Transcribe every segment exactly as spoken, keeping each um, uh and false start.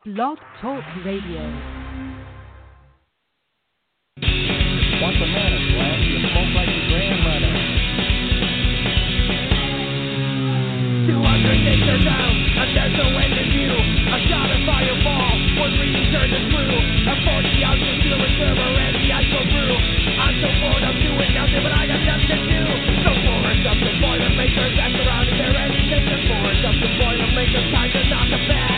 Blog Talk Radio. Once a man is land, you smoke like your grandmother. two hundred acre down, and there's no end in view. A shot of fireball would really turn the screw. A forty ounce steel reserver and the ice will brew. I'm so bored of doing nothing, but I got nothing to do. The forest of the Boilermakers that surrounded their anything. The forest of the Boilermakers, time to knock them back.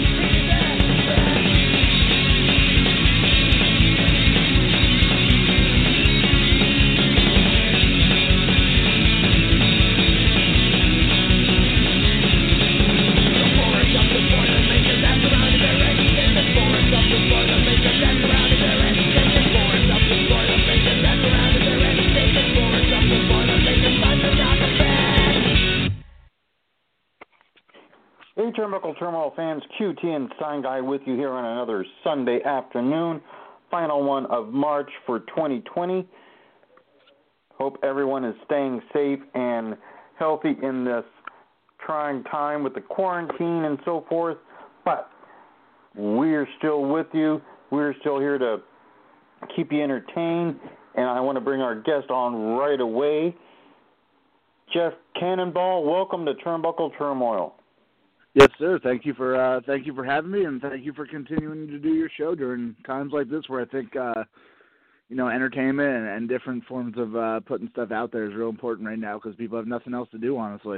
Hey, Turnbuckle Turmoil fans, Q T and Sign Guy with you here on another Sunday afternoon, final one of March for twenty twenty. Hope everyone is staying safe and healthy in this trying time with the quarantine and so forth, but we're still with you. We're still here to keep you entertained, and I want to bring our guest on right away. Jeff Cannonball, welcome to Turnbuckle Turmoil. Yes, sir. Thank you for uh, thank you for having me, and thank you for continuing to do your show during times like this, where I think uh, you know entertainment and, and different forms of uh, putting stuff out there is real important right now because people have nothing else to do, honestly.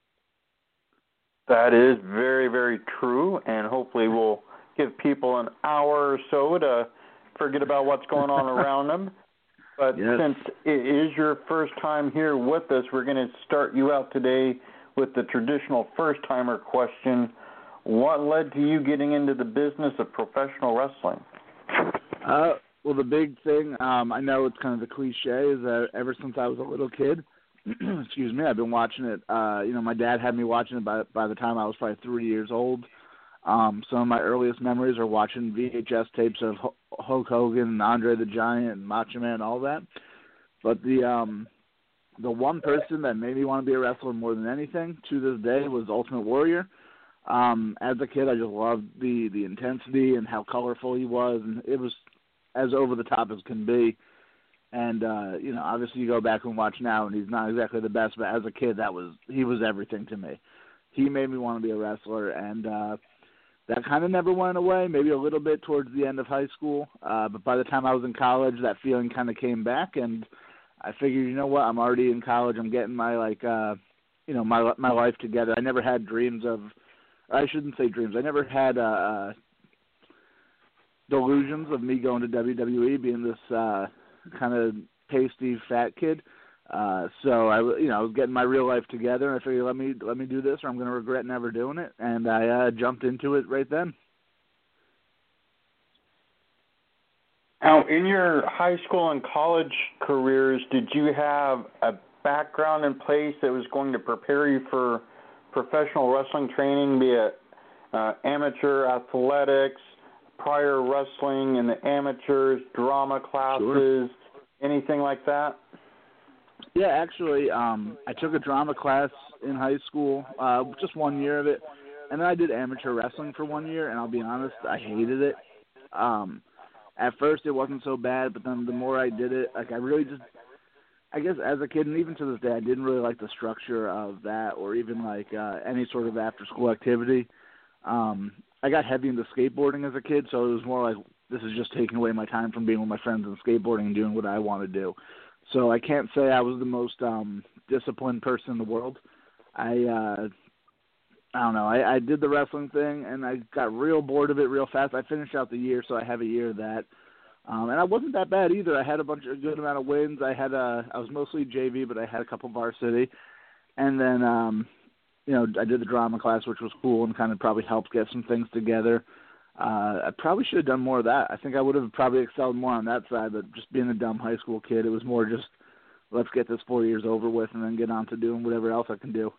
That is very, very true, and hopefully we'll give people an hour or so to forget about what's going on around them. But yes. Since it is your first time here with us, we're going to start you out today with the traditional first-timer question. What led to you getting into the business of professional wrestling? Uh, well, the big thing, um, I know it's kind of the cliche, is that ever since I was a little kid, excuse me, I've been watching it. Uh, you know, my dad had me watching it by, by the time I was probably three years old. Um, some of my earliest memories are watching V H S tapes of Hulk Hogan, Andre the Giant, and Macho Man, all that. But the... Um, The one person that made me want to be a wrestler more than anything to this day was Ultimate Warrior. Um, as a kid, I just loved the, the intensity and how colorful he was, and it was as over the top as can be. And uh, you know, obviously, you go back and watch now, and he's not exactly the best, but as a kid, that was he was everything to me. He made me want to be a wrestler, and uh, that kind of never went away. Maybe a little bit towards the end of high school, uh, but by the time I was in college, that feeling kind of came back, and I figured, you know what, I'm already in college. I'm getting my, like, uh, you know, my my life together. I never had dreams of, I shouldn't say dreams. I never had uh, uh, delusions of me going to W W E, being this uh, kind of pasty fat kid. Uh, so I, you know, I was getting my real life together, and I figured, let me let me do this, or I'm going to regret never doing it. And I uh, jumped into it right then. Now, in your high school and college careers, did you have a background in place that was going to prepare you for professional wrestling training, be it uh, amateur athletics, prior wrestling in the amateurs, drama classes, Sure. anything like that? Yeah, actually, um, I took a drama class in high school, uh, just one year of it, and then I did amateur wrestling for one year, and I'll be honest, I hated it. Um At first, it wasn't so bad, but then the more I did it, like I really just, I guess as a kid, and even to this day, I didn't really like the structure of that, or even like uh, any sort of after-school activity. Um, I got heavy into skateboarding as a kid, so it was more like this is just taking away my time from being with my friends and skateboarding and doing what I want to do. So I can't say I was the most um, disciplined person in the world. I, uh, I don't know. I, I did the wrestling thing, and I got real bored of it real fast. I finished out the year, so I have a year of that. Um, and I wasn't that bad either. I had a bunch of good amount of wins. I had a, I was mostly J V, but I had a couple varsity. And then, um, you know, I did the drama class, which was cool and kind of probably helped get some things together. Uh, I probably should have done more of that. I think I would have probably excelled more on that side, but just being a dumb high school kid, it was more just let's get this four years over with and then get on to doing whatever else I can do.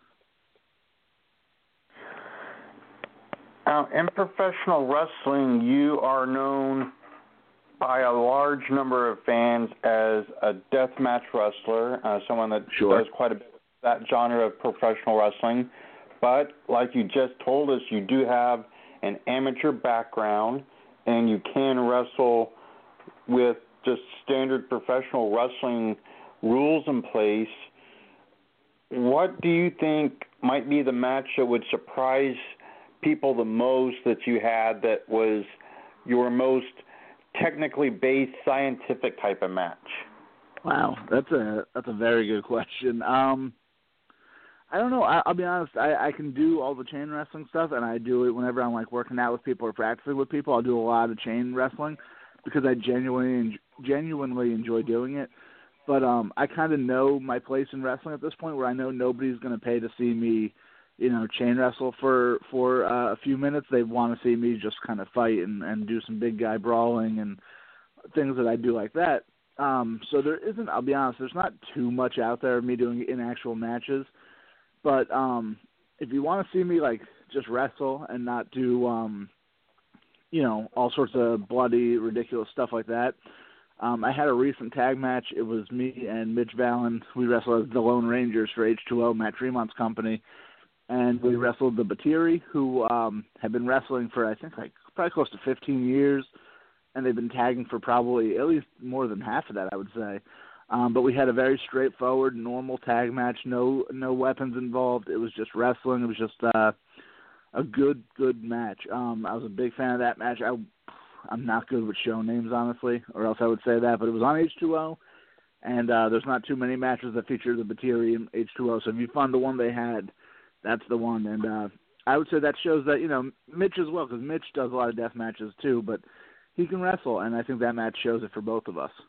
Now, in professional wrestling, you are known by a large number of fans as a deathmatch wrestler, uh, someone that Sure. does quite a bit of that genre of professional wrestling. But like you just told us, you do have an amateur background and you can wrestle with just standard professional wrestling rules in place, what do you think might be the match that would surprise people the most that you had that was your most technically based scientific type of match? Wow, that's a that's a very good question. Um, I don't know. I, I'll be honest. I, I can do all the chain wrestling stuff, and I do it whenever I'm like working out with people or practicing with people. I'll do a lot of chain wrestling because I genuinely genuinely enjoy doing it. But um, I kind of know my place in wrestling at this point, where I know nobody's going to pay to see me, you know, chain wrestle for for uh, a few minutes. They want to see me just kind of fight and, and do some big guy brawling and things that I do like that. Um, so there isn't, I'll be honest, there's not too much out there of me doing in actual matches. But um, if you want to see me, like, just wrestle and not do, um, you know, all sorts of bloody, ridiculous stuff like that, um, I had a recent tag match. It was me and Mitch Vallon. We wrestled as the Lone Rangers for H two O, Matt Tremont's company. And we wrestled the Batiri, who um, had been wrestling for, I think, like probably close to fifteen years. And they've been tagging for probably at least more than half of that, I would say. Um, but we had a very straightforward, normal tag match, no no weapons involved. It was just wrestling. It was just uh, a good, good match. Um, I was a big fan of that match. I, I'm not good with show names, honestly, or else I would say that. But it was on H two O, and uh, there's not too many matches that feature the Batiri in H two O. So if you found the one they had, that's the one. And uh, I would say that shows that, you know, Mitch as well, because Mitch does a lot of death matches too, but he can wrestle, and I think that match shows it for both of us.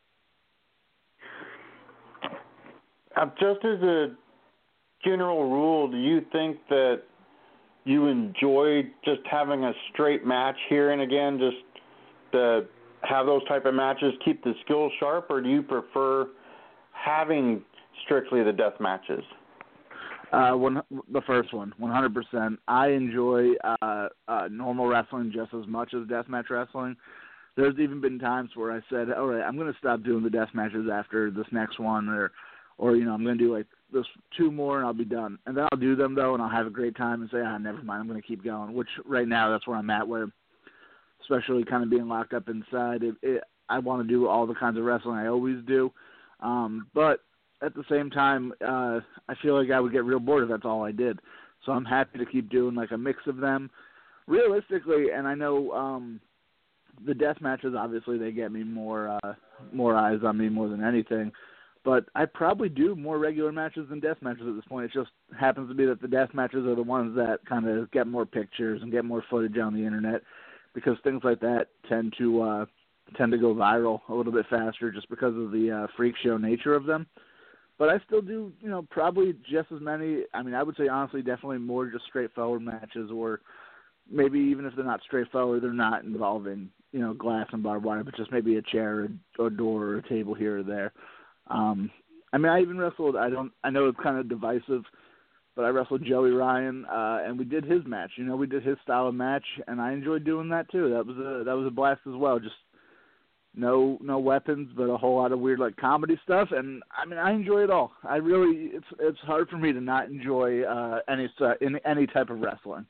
Uh, just as a general rule, do you think that you enjoy just having a straight match here and again, just to have those type of matches, keep the skills sharp, or do you prefer having strictly the death matches? Uh, one, the first one, one hundred percent. I enjoy uh, uh, normal wrestling just as much as deathmatch wrestling. There's even been times where I said, all right, I'm going to stop doing the death matches after this next one, or, or you know, I'm going to do like this two more and I'll be done. And then I'll do them, though, and I'll have a great time and say, ah, never mind, I'm going to keep going, which right now that's where I'm at, where especially kind of being locked up inside, it, it, I want to do all the kinds of wrestling I always do. Um, but at the same time, uh, I feel like I would get real bored if that's all I did. So I'm happy to keep doing like a mix of them. Realistically, and I know um, the death matches, obviously, they get me more uh, more eyes on me more than anything. But I probably do more regular matches than death matches at this point. It just happens to be that the death matches are the ones that kind of get more pictures and get more footage on the internet, because things like that tend to uh, tend to go viral a little bit faster just because of the uh, freak show nature of them. But I still do, you know, probably just as many. I mean, I would say, honestly, definitely more just straightforward matches, or maybe even if they're not straightforward, they're not involving, you know, glass and barbed wire, but just maybe a chair or a door or a table here or there. Um, I mean, I even wrestled, I don't, I know it's kind of divisive, but I wrestled Joey Ryan, uh, and we did his match. You know, we did his style of match, and I enjoyed doing that too. That was a, that was a blast as well. Just No, no weapons, but a whole lot of weird like comedy stuff, and I mean I enjoy it all. I really, it's it's hard for me to not enjoy uh, any uh, in any type of wrestling.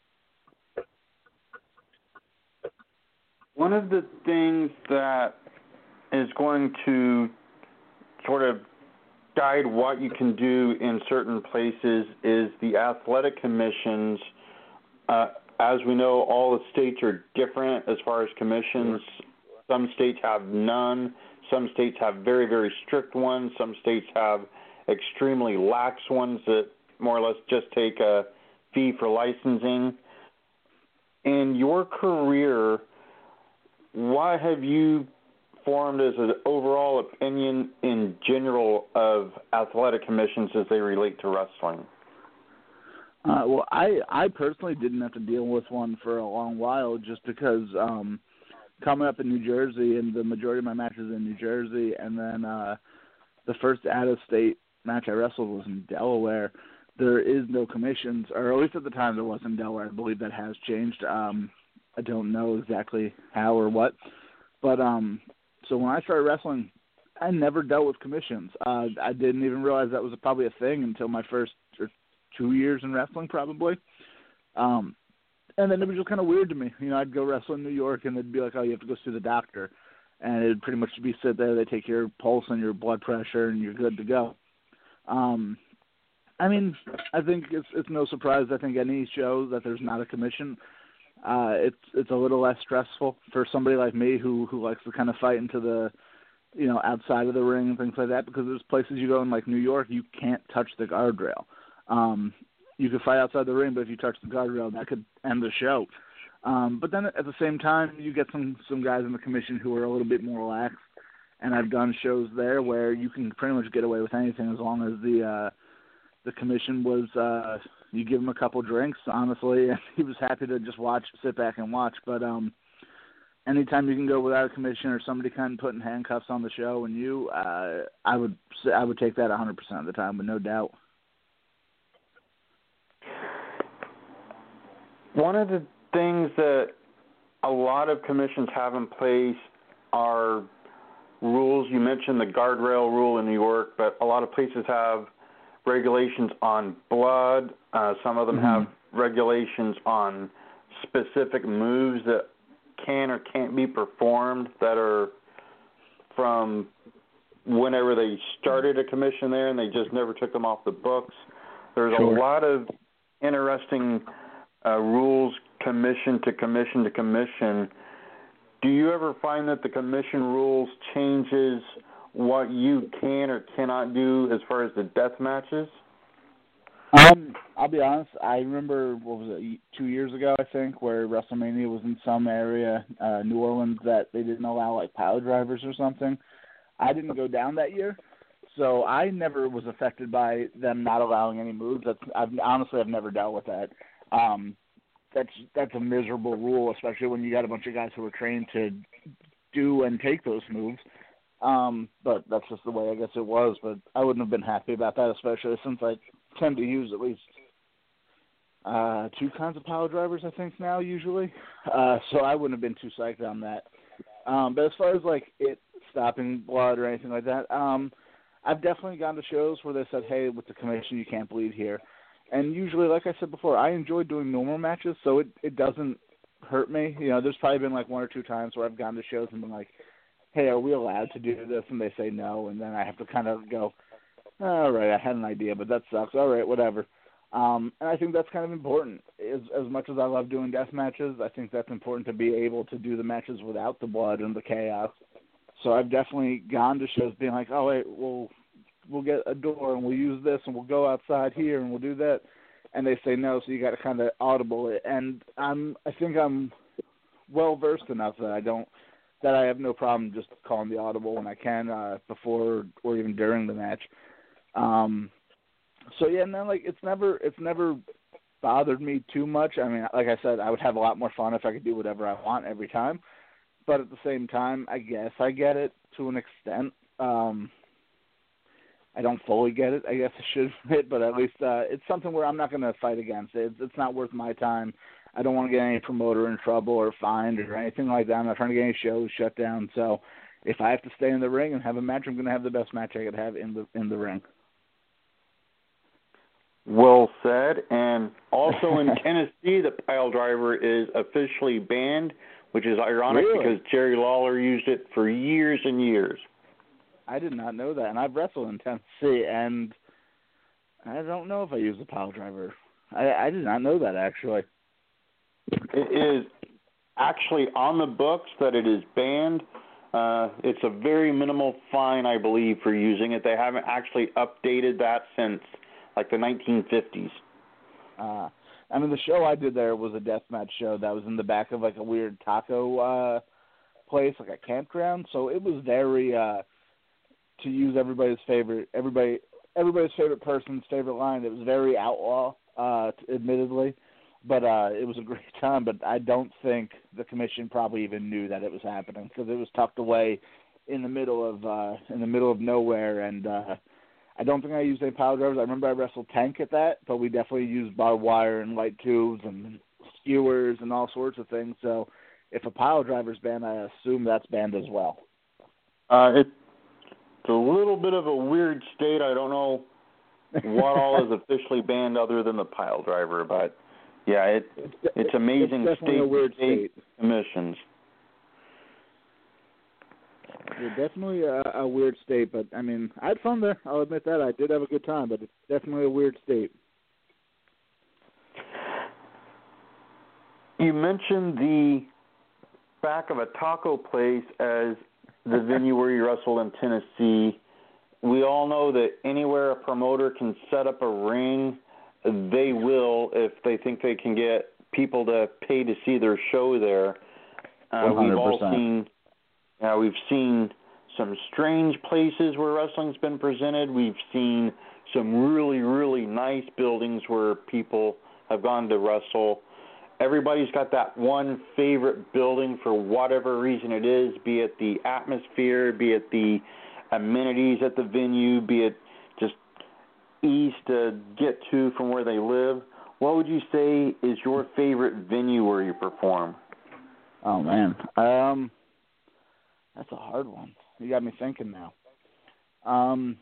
One of the things that is going to sort of guide what you can do in certain places is the athletic commissions. Uh, as we know, all the states are different as far as commissions. Some states have none. Some states have very, very strict ones. Some states have extremely lax ones that more or less just take a fee for licensing. In your career, what have you formed as an overall opinion in general of athletic commissions as they relate to wrestling? Uh, well, I, I personally didn't have to deal with one for a long while just because um, – coming up in New Jersey, and the majority of my matches in New Jersey, and then uh, the first out-of-state match I wrestled was in Delaware. There is no commissions, or at least at the time there was in Delaware. I believe that has changed. Um, I don't know exactly how or what. But um, so when I started wrestling, I never dealt with commissions. Uh, I didn't even realize that was probably a thing until my first or two years in wrestling, probably. Um, and then it was just kind of weird to me. You know, I'd go wrestle in New York, and they'd be like, "Oh, you have to go see the doctor," and it'd pretty much be sit there. They take your pulse and your blood pressure, and you're good to go. Um, I mean, I think it's it's no surprise. I think any show that there's not a commission, uh, it's it's a little less stressful for somebody like me who who likes to kind of fight into the, you know, outside of the ring and things like that. Because there's places you go in like New York, you can't touch the guardrail. Um, you could fight outside the ring, but if you touch the guardrail, that could end the show. Um, but then at the same time, you get some some guys in the commission who are a little bit more relaxed. And I've done shows there where you can pretty much get away with anything as long as the uh, the commission was, uh, you give him a couple drinks, honestly, and he was happy to just watch, sit back and watch. But um, anytime you can go without a commission or somebody kind of putting handcuffs on the show and you, uh, I would I would take that one hundred percent of the time, with no doubt. One of the things that a lot of commissions have in place are rules. You mentioned the guardrail rule in New York, but a lot of places have regulations on blood. Uh, some of them mm-hmm. have regulations on specific moves that can or can't be performed that are from whenever they started a commission there and they just never took them off the books. There's sure. a lot of interesting uh, rules commission to commission to commission. Do you ever find that the commission rules changes what you can or cannot do as far as the death matches? Um, I'll be honest. I remember, what was it, two years ago, I think, where WrestleMania was in some area, uh, New Orleans, that they didn't allow, like, pile drivers or something. I didn't go down that year, so I never was affected by them not allowing any moves. That's I've, honestly, I've never dealt with that. Um, that's that's a miserable rule, especially when you got a bunch of guys who are trained to do and take those moves. Um, but that's just the way I guess it was. But I wouldn't have been happy about that, especially since I tend to use at least uh, two kinds of power drivers, I think, now, usually. Uh, so I wouldn't have been too psyched on that. Um, but as far as, like, it stopping blood or anything like that, um, I've definitely gone to shows where they said, hey, with the commission, you can't bleed here. And usually, like I said before, I enjoy doing normal matches, so it, it doesn't hurt me. You know, there's probably been, like, one or two times where I've gone to shows and been like, hey, are we allowed to do this? And they say no, and then I have to kind of go, all right, I had an idea, but that sucks. All right, whatever. Um, and I think that's kind of important. As, as much as I love doing death matches, I think that's important to be able to do the matches without the blood and the chaos. So I've definitely gone to shows being like, oh, wait, we'll, we'll get a door and we'll use this and we'll go outside here and we'll do that. And they say no, so you got to kind of audible it. And I'm, I think I'm well-versed enough that I don't, that I have no problem just calling the audible when I can uh, before or even during the match. Um, so yeah, and then like it's never it's never bothered me too much. I mean, like I said, I would have a lot more fun if I could do whatever I want every time. But at the same time, I guess I get it to an extent. Um, I don't fully get it, I guess I should admit, but at least uh, it's something where I'm not going to fight against it. It's, it's not worth my time. I don't want to get any promoter in trouble or fined or anything like that. I'm not trying to get any shows shut down. So if I have to stay in the ring and have a match, I'm going to have the best match I could have in the in the ring. Well said. And also in Tennessee, the pile driver is officially banned, which is ironic really? because Jerry Lawler used it for years and years. I did not know that. And I've wrestled in Tennessee, and I don't know if I use the pile driver. I, I did not know that, actually. It is actually on the books that it is banned. Uh, it's a very minimal fine, I believe, for using it. They haven't actually updated that since, like, the nineteen fifties. Uh, I mean, the show I did there was a deathmatch show that was in the back of, like, a weird taco uh, place, like a campground. So it was very, uh, to use everybody's favorite, everybody, everybody's favorite person's favorite line, it was very outlaw, uh, admittedly. But uh, it was a great time, but I don't think the commission probably even knew that it was happening because it was tucked away in the middle of uh, in the middle of nowhere, and uh, I don't think I used any pile drivers. I remember I wrestled Tank at that, but we definitely used barbed wire and light tubes and skewers and all sorts of things. So if a pile driver's banned, I assume that's banned as well. Uh, it, it's a little bit of a weird state. I don't know what all is officially banned other than the pile driver, but Yeah, it it's amazing. It's definitely state a weird state. Commissions. Yeah, definitely a, a weird state, but I mean, I had fun there. I'll admit that. I did have a good time, but it's definitely a weird state. You mentioned the back of a taco place as the venue where you wrestled in Tennessee. We all know that anywhere a promoter can set up a ring, they will if they think they can get people to pay to see their show there. Uh, we've all seen, uh, we've seen some strange places where wrestling's been presented. We've seen some really, really nice buildings where people have gone to wrestle. Everybody's got that one favorite building for whatever reason it is, be it the atmosphere, be it the amenities at the venue, be it just ease to get to from where they live. What would you say is your favorite venue where you perform? Oh, man. Um, that's a hard one. You got me thinking now. Um,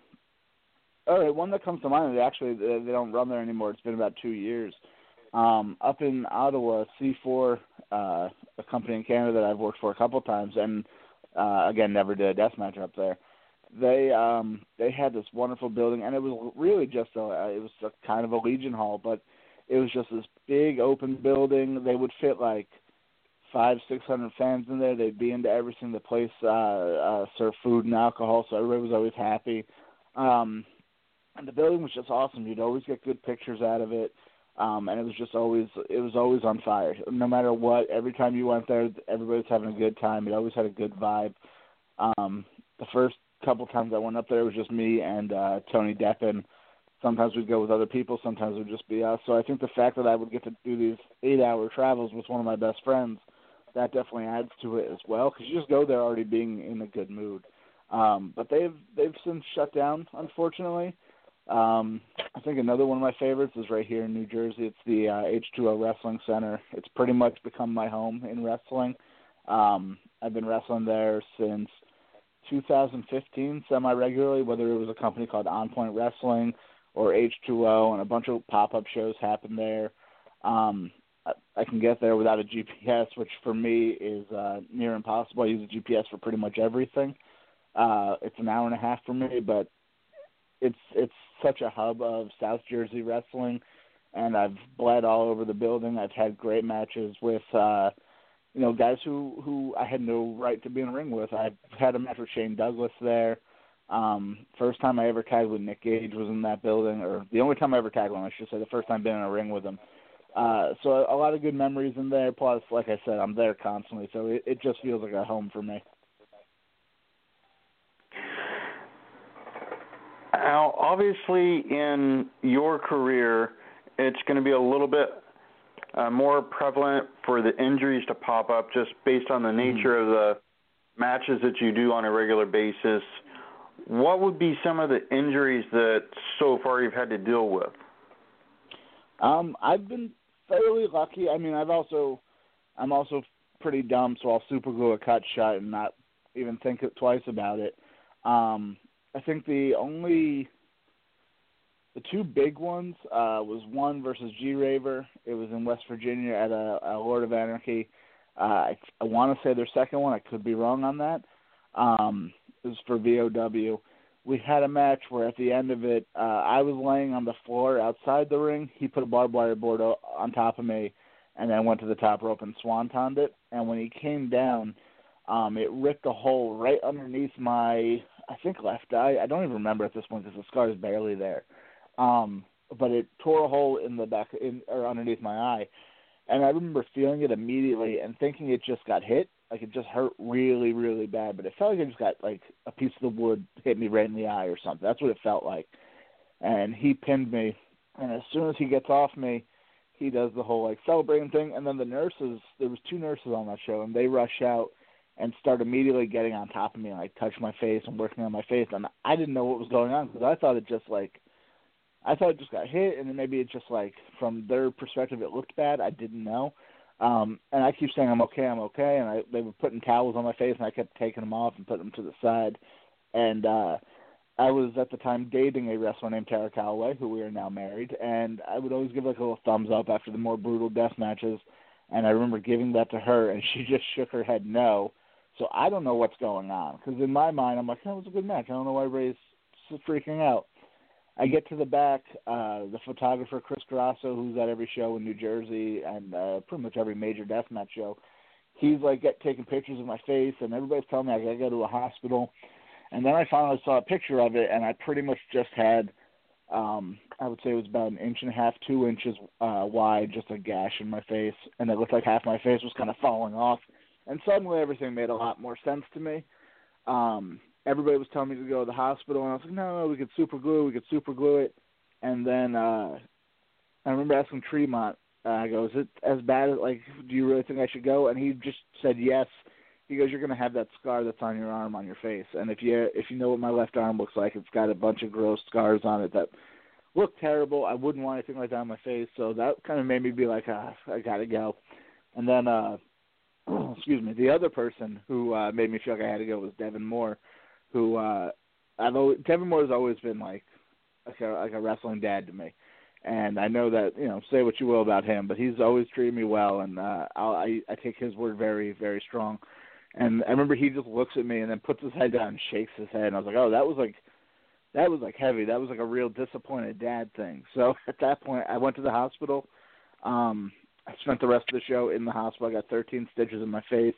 all right, one that comes to mind, actually, they don't run there anymore. It's been about two years. Um, up in Ottawa, C four, uh, a company in Canada that I've worked for a couple times, and uh, again, never did a death match up there. They um, they had this wonderful building, and it was really just a it was a kind of a Legion Hall, but it was just this big open building. They would fit like five, six hundred fans in there. They'd be into everything. The place uh, uh, served food and alcohol, so everybody was always happy. Um, and the building was just awesome. You'd always get good pictures out of it. Um, and it was just always, it was always on fire. No matter what, every time you went there, everybody was having a good time. It always had a good vibe. Um, the first couple times I went up there, it was just me and uh, Tony Deppen. Sometimes we'd go with other people. Sometimes it would just be us. So I think the fact that I would get to do these eight-hour travels with one of my best friends, that definitely adds to it as well, because you just go there already being in a good mood. Um, but they've they've since shut down, unfortunately. Um, I think another one of my favorites is right here in New Jersey. It's the uh, H two O Wrestling Center. It's pretty much become my home in wrestling. Um, I've been wrestling there since two thousand fifteen semi-regularly, whether it was a company called On Point Wrestling or H two O, and a bunch of pop-up shows happen there. Um, I, I can get there without a G P S, which for me is uh, near impossible. I use a G P S for pretty much everything. Uh, it's an hour and a half for me, but it's it's such a hub of South Jersey wrestling, and I've bled all over the building. I've had great matches with, uh, you know, guys who, who I had no right to be in a ring with. I've had a match with Shane Douglas there. Um, first time I ever tagged with Nick Gage was in that building, or the only time I ever tagged with him, I should say, the first time being in a ring with him. Uh, so a, a lot of good memories in there. Plus, like I said, I'm there constantly, so it, it just feels like a home for me. Now, obviously, in your career, it's going to be a little bit uh, more prevalent for the injuries to pop up just based on the nature mm-hmm. of the matches that you do on a regular basis. What would be some of the injuries that so far you've had to deal with? Um, I've been fairly lucky. I mean, I've also, I'm also pretty dumb, so I'll super glue a cut shut and not even think it twice about it. Um, I think the only, the two big ones uh, was one versus G-Raver. It was in West Virginia at a, a Lord of Anarchy. Uh, I, I want to say their second one. I could be wrong on that. Um, it was for V O W. We had a match where at the end of it, uh, I was laying on the floor outside the ring. He put a barbed wire board on top of me and then went to the top rope and swantoned it. And when he came down, um, it ripped a hole right underneath my, I think, left eye. I don't even remember at this point because the scar is barely there. Um, but it tore a hole in the back in, or underneath my eye. And I remember feeling it immediately and thinking it just got hit. Like, it just hurt really, really bad. But it felt like it just got, like, a piece of the wood hit me right in the eye or something. That's what it felt like. And he pinned me. And as soon as he gets off me, he does the whole, like, celebrating thing. And then the nurses, there was two nurses on that show, and they rush out and start immediately getting on top of me and, like, touch my face and working on my face. And I didn't know what was going on because I thought it just, like, I thought it just got hit, and then maybe it just, like, from their perspective, it looked bad. I didn't know. Um, and I keep saying, I'm okay, I'm okay. And I, they were putting towels on my face, and I kept taking them off and putting them to the side. And uh, I was at the time dating a wrestler named Tara Calloway, who we are now married, and I would always give like a little thumbs up after the more brutal death matches. And I remember giving that to her, and she just shook her head no. So I don't know what's going on, because in my mind, I'm like, that was a good match. I don't know why Ray's freaking out. I get to the back, uh, the photographer, Chris Grasso, who's at every show in New Jersey and uh, pretty much every major deathmatch show, he's like get, taking pictures of my face, and everybody's telling me I got to go to a hospital. And then I finally saw a picture of it, and I pretty much just had, um, I would say it was about an inch and a half, two inches uh, wide, just a gash in my face, and it looked like half my face was kind of falling off. And suddenly everything made a lot more sense to me. Um, everybody was telling me to go to the hospital, and I was like, no, no, we could super glue, we could super glue it. And then uh, I remember asking Tremont, uh, I go, is it as bad as, like, do you really think I should go? And he just said yes. He goes, you're going to have that scar that's on your arm on your face. And if you if you know what my left arm looks like, it's got a bunch of gross scars on it that look terrible. I wouldn't want anything like that on my face. So that kind of made me be like, ah, I got to go. And then, uh, excuse me, the other person who uh, made me feel like I had to go was Devin Moore, who uh, I've always, Devin Moore has always been like, like a, like a wrestling dad to me. And I know that, you know, say what you will about him, but he's always treated me well, and uh, I'll, I, I take his word very, very strong. And I remember he just looks at me and then puts his head down and shakes his head. And I was like, oh, that was like, that was like heavy. That was like a real disappointed dad thing. So at that point, I went to the hospital. Um, I spent the rest of the show in the hospital. I got thirteen stitches in my face.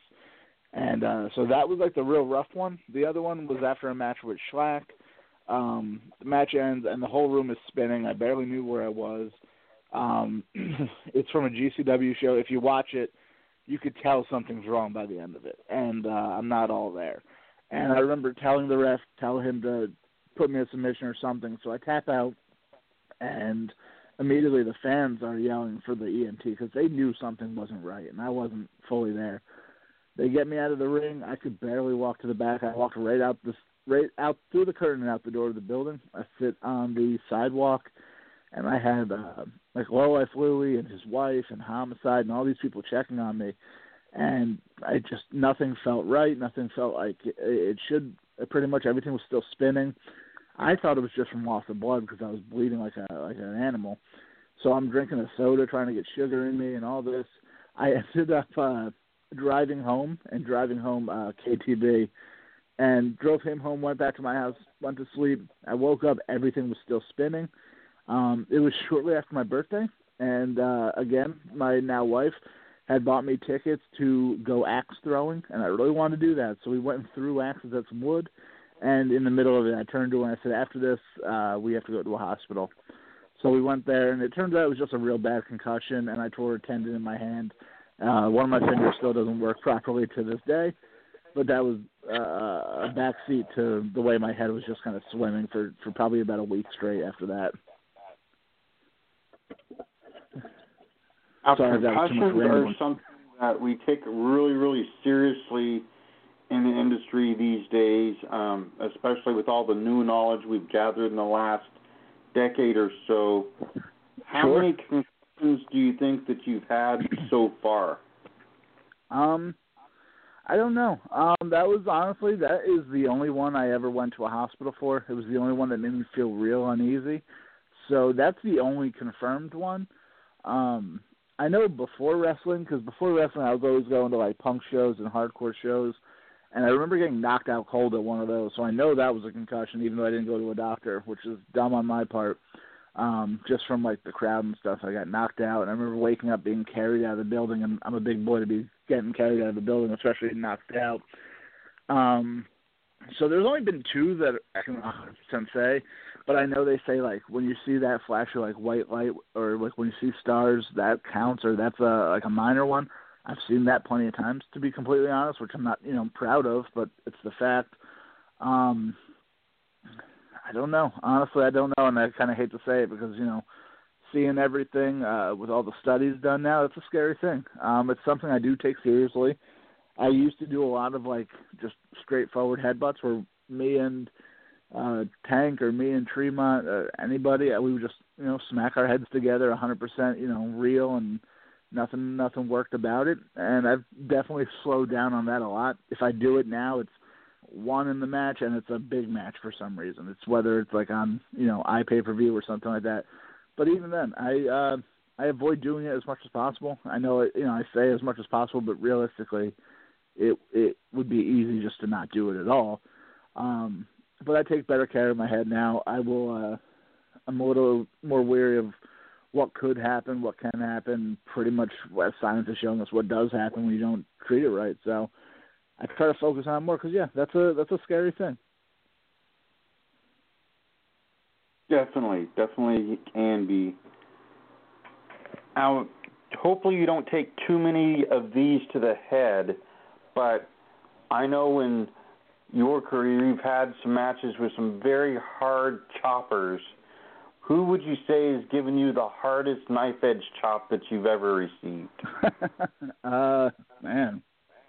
And uh, so that was like the real rough one. The other one was after a match with Schlack. Um, the match ends and the whole room is spinning. I barely knew where I was. Um, it's from a G C W show. If you watch it, you could tell something's wrong by the end of it, and uh, I'm not all there. And I remember telling the ref, tell him to put me in submission or something, so I tap out, and immediately the fans are yelling for the E M T because they knew something wasn't right, and I wasn't fully there. They get me out of the ring. I could barely walk to the back. I walked right out the right out through the curtain and out the door of the building. I sit on the sidewalk, and I had uh, like Low Life Louie and his wife and Homicide and all these people checking on me, and I just nothing felt right. Nothing felt like it, it should. Pretty much everything was still spinning. I thought it was just from loss of blood because I was bleeding like a like an animal. So I'm drinking a soda, trying to get sugar in me, and all this. I ended up uh, driving home and driving home uh, K T B, and drove him home. Went back to my house, went to sleep. I woke up, everything was still spinning. Um, it was shortly after my birthday, and uh, again, my now wife had bought me tickets to go axe throwing, and I really wanted to do that. So we went and threw axes at some wood, and in the middle of it, I turned to her and I said, after this, uh, we have to go to a hospital. So we went there, and it turns out it was just a real bad concussion, and I tore a tendon in my hand. Uh, one of my fingers still doesn't work properly to this day, but that was uh, a backseat to the way my head was just kind of swimming for, for probably about a week straight after that. Now, Sorry, concussions are something that we take really, really seriously in the industry these days, um, especially with all the new knowledge we've gathered in the last decade or so. How Sure. many concussions do you think that you've had so far? Um, I don't know. Um, that was honestly, that is the only one I ever went to a hospital for. It was the only one that made me feel real uneasy. So that's the only confirmed one. Um, I know before wrestling, because before wrestling I was always going to like punk shows and hardcore shows, and I remember getting knocked out cold at one of those, so I know that was a concussion, even though I didn't go to a doctor, which is dumb on my part, um, just from like the crowd and stuff. I got knocked out, and I remember waking up being carried out of the building, and I'm a big boy to be getting carried out of the building, especially knocked out. Um, so there's only been two that I can one hundred percent say, but I know they say, like, when you see that flash of, like, white light or, like, when you see stars, that counts, or that's, a like, a minor one. I've seen that plenty of times, to be completely honest, which I'm not, you know, proud of, but it's the fact. Um, I don't know. Honestly, I don't know, and I kind of hate to say it because, you know, seeing everything uh, with all the studies done now, it's a scary thing. Um, it's something I do take seriously. I used to do a lot of, like, just straightforward headbutts where me and uh, Tank or me and Tremont, uh, anybody, we would just, you know, smack our heads together one hundred percent, you know, real, and nothing nothing worked about it. And I've definitely slowed down on that a lot. If I do it now, it's won in the match, and it's a big match for some reason. It's whether it's like on, you know, iPay-per-view or something like that. But even then, I uh, I avoid doing it as much as possible. I know it, you know, I say as much as possible, but realistically, it it would be easy just to not do it at all. Um, but I take better care of my head now. I will. Uh, I'm a little more wary of what could happen, what can happen. Pretty much, as science is showing us, what does happen when you don't treat it right. So I try to focus on it more because, yeah, that's a that's a scary thing. Definitely, definitely can be. Now, hopefully you don't take too many of these to the head, but I know in your career you've had some matches with some very hard choppers. Who would you say has given you the hardest knife-edge chop that you've ever received? uh, man.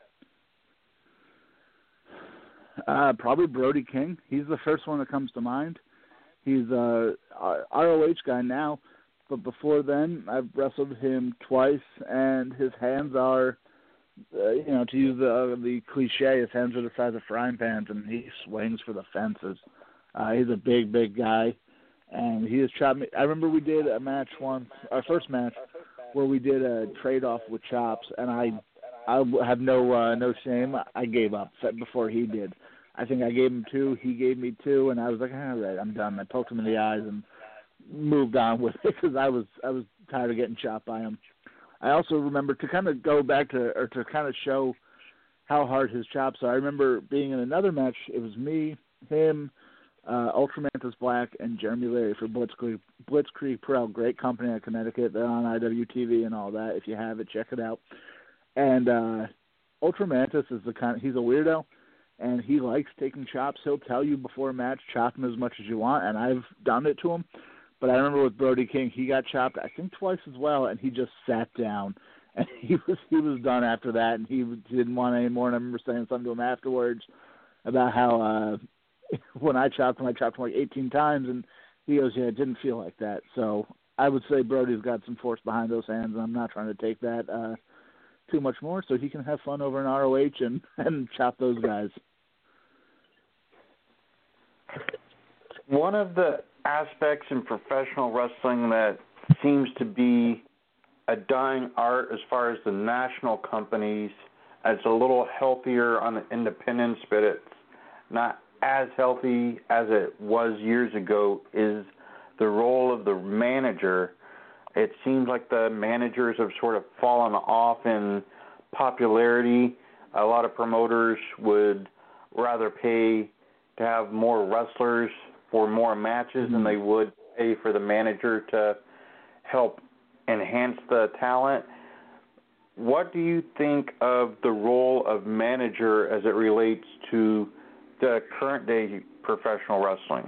Uh, probably Brody King. He's the first one that comes to mind. He's a R O H guy now, but before then, I've wrestled him twice, and his hands are, uh, you know, to use the uh, the cliche, his hands are the size of frying pans, and he swings for the fences. Uh, he's a big, big guy, and he has chopped me. I remember we did a match once, our first match, where we did a trade-off with chops, and I, I have no uh, no shame. I gave up before he did. I think I gave him two, he gave me two, and I was like, all right, I'm done. I poked him in the eyes and moved on with it because I was I was tired of getting chopped by him. I also remember to kind of go back to, or to kind of show how hard his chops are. I remember being in another match. It was me, him, uh, Ultramantis Black, and Jeremy Larry for Blitzkrieg, Blitzkrieg Pro. Great company in Connecticut. They're on I W T V and all that. If you have it, check it out. And uh, Ultramantis is the kind. He's a weirdo. And he likes taking chops. He'll tell you before a match, chop him as much as you want, and I've done it to him. But I remember with Brody King, he got chopped, I think twice as well, and he just sat down. And he was he was done after that, and he didn't want any more. And I remember saying something to him afterwards about how uh, when I chopped him, I chopped him like eighteen times, and he goes, yeah, it didn't feel like that. So I would say Brody's got some force behind those hands, and I'm not trying to take that uh, too much more, so he can have fun over in R O H and, and chop those guys. One of the aspects in professional wrestling that seems to be a dying art as far as the national companies, it's a little healthier on the independents, but it's not as healthy as it was years ago, is the role of the manager. It seems like the managers have sort of fallen off in popularity. A lot of promoters would rather pay to have more wrestlers for more matches mm-hmm. than they would pay for the manager to help enhance the talent. What do you think of the role of manager as it relates to the current day professional wrestling?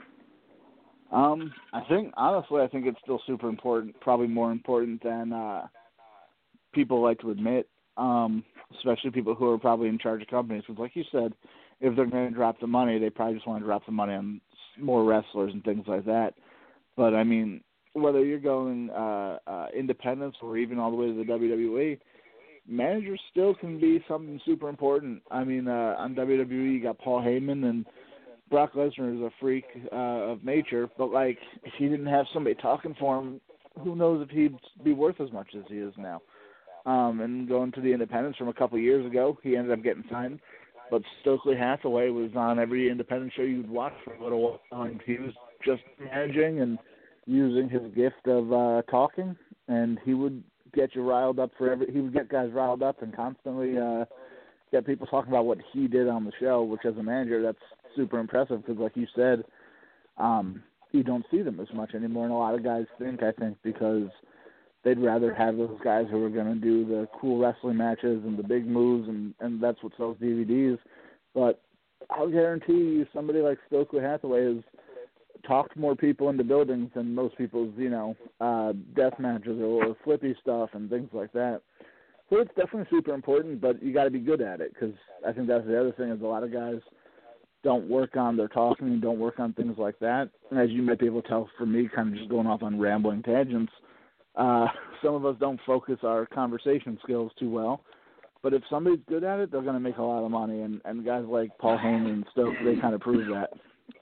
Um, I think, honestly, I think it's still super important, probably more important than uh, people like to admit, um, especially people who are probably in charge of companies. Because like you said, if they're going to drop the money, they probably just want to drop the money on more wrestlers and things like that. But, I mean, whether you're going uh, uh, independents or even all the way to the W W E, managers still can be something super important. I mean, uh, on W W E, you got Paul Heyman, and Brock Lesnar is a freak uh, of nature. But, like, if he didn't have somebody talking for him, who knows if he'd be worth as much as he is now. Um, and going to the independents from a couple of years ago, he ended up getting signed. But Stokely Hathaway was on every independent show you'd watch for a little while. And he was just managing and using his gift of uh, talking, and he would get you riled up for every. He would get guys riled up and constantly uh, get people talking about what he did on the show. Which, as a manager, that's super impressive because, like you said, um, you don't see them as much anymore. And a lot of guys think, I think, because they'd rather have those guys who are going to do the cool wrestling matches and the big moves, and, and that's what sells D V Ds. But I'll guarantee you somebody like Stokely Hathaway has talked more people into buildings than most people's, you know, uh, death matches or flippy stuff and things like that. So it's definitely super important, but you got to be good at it because I think that's the other thing is a lot of guys don't work on their talking and don't work on things like that. And as you might be able to tell from me kind of just going off on rambling tangents, Uh, some of us don't focus our conversation skills too well. But if somebody's good at it, they're going to make a lot of money. And, and guys like Paul Heyman and Stokes, they kind of prove that.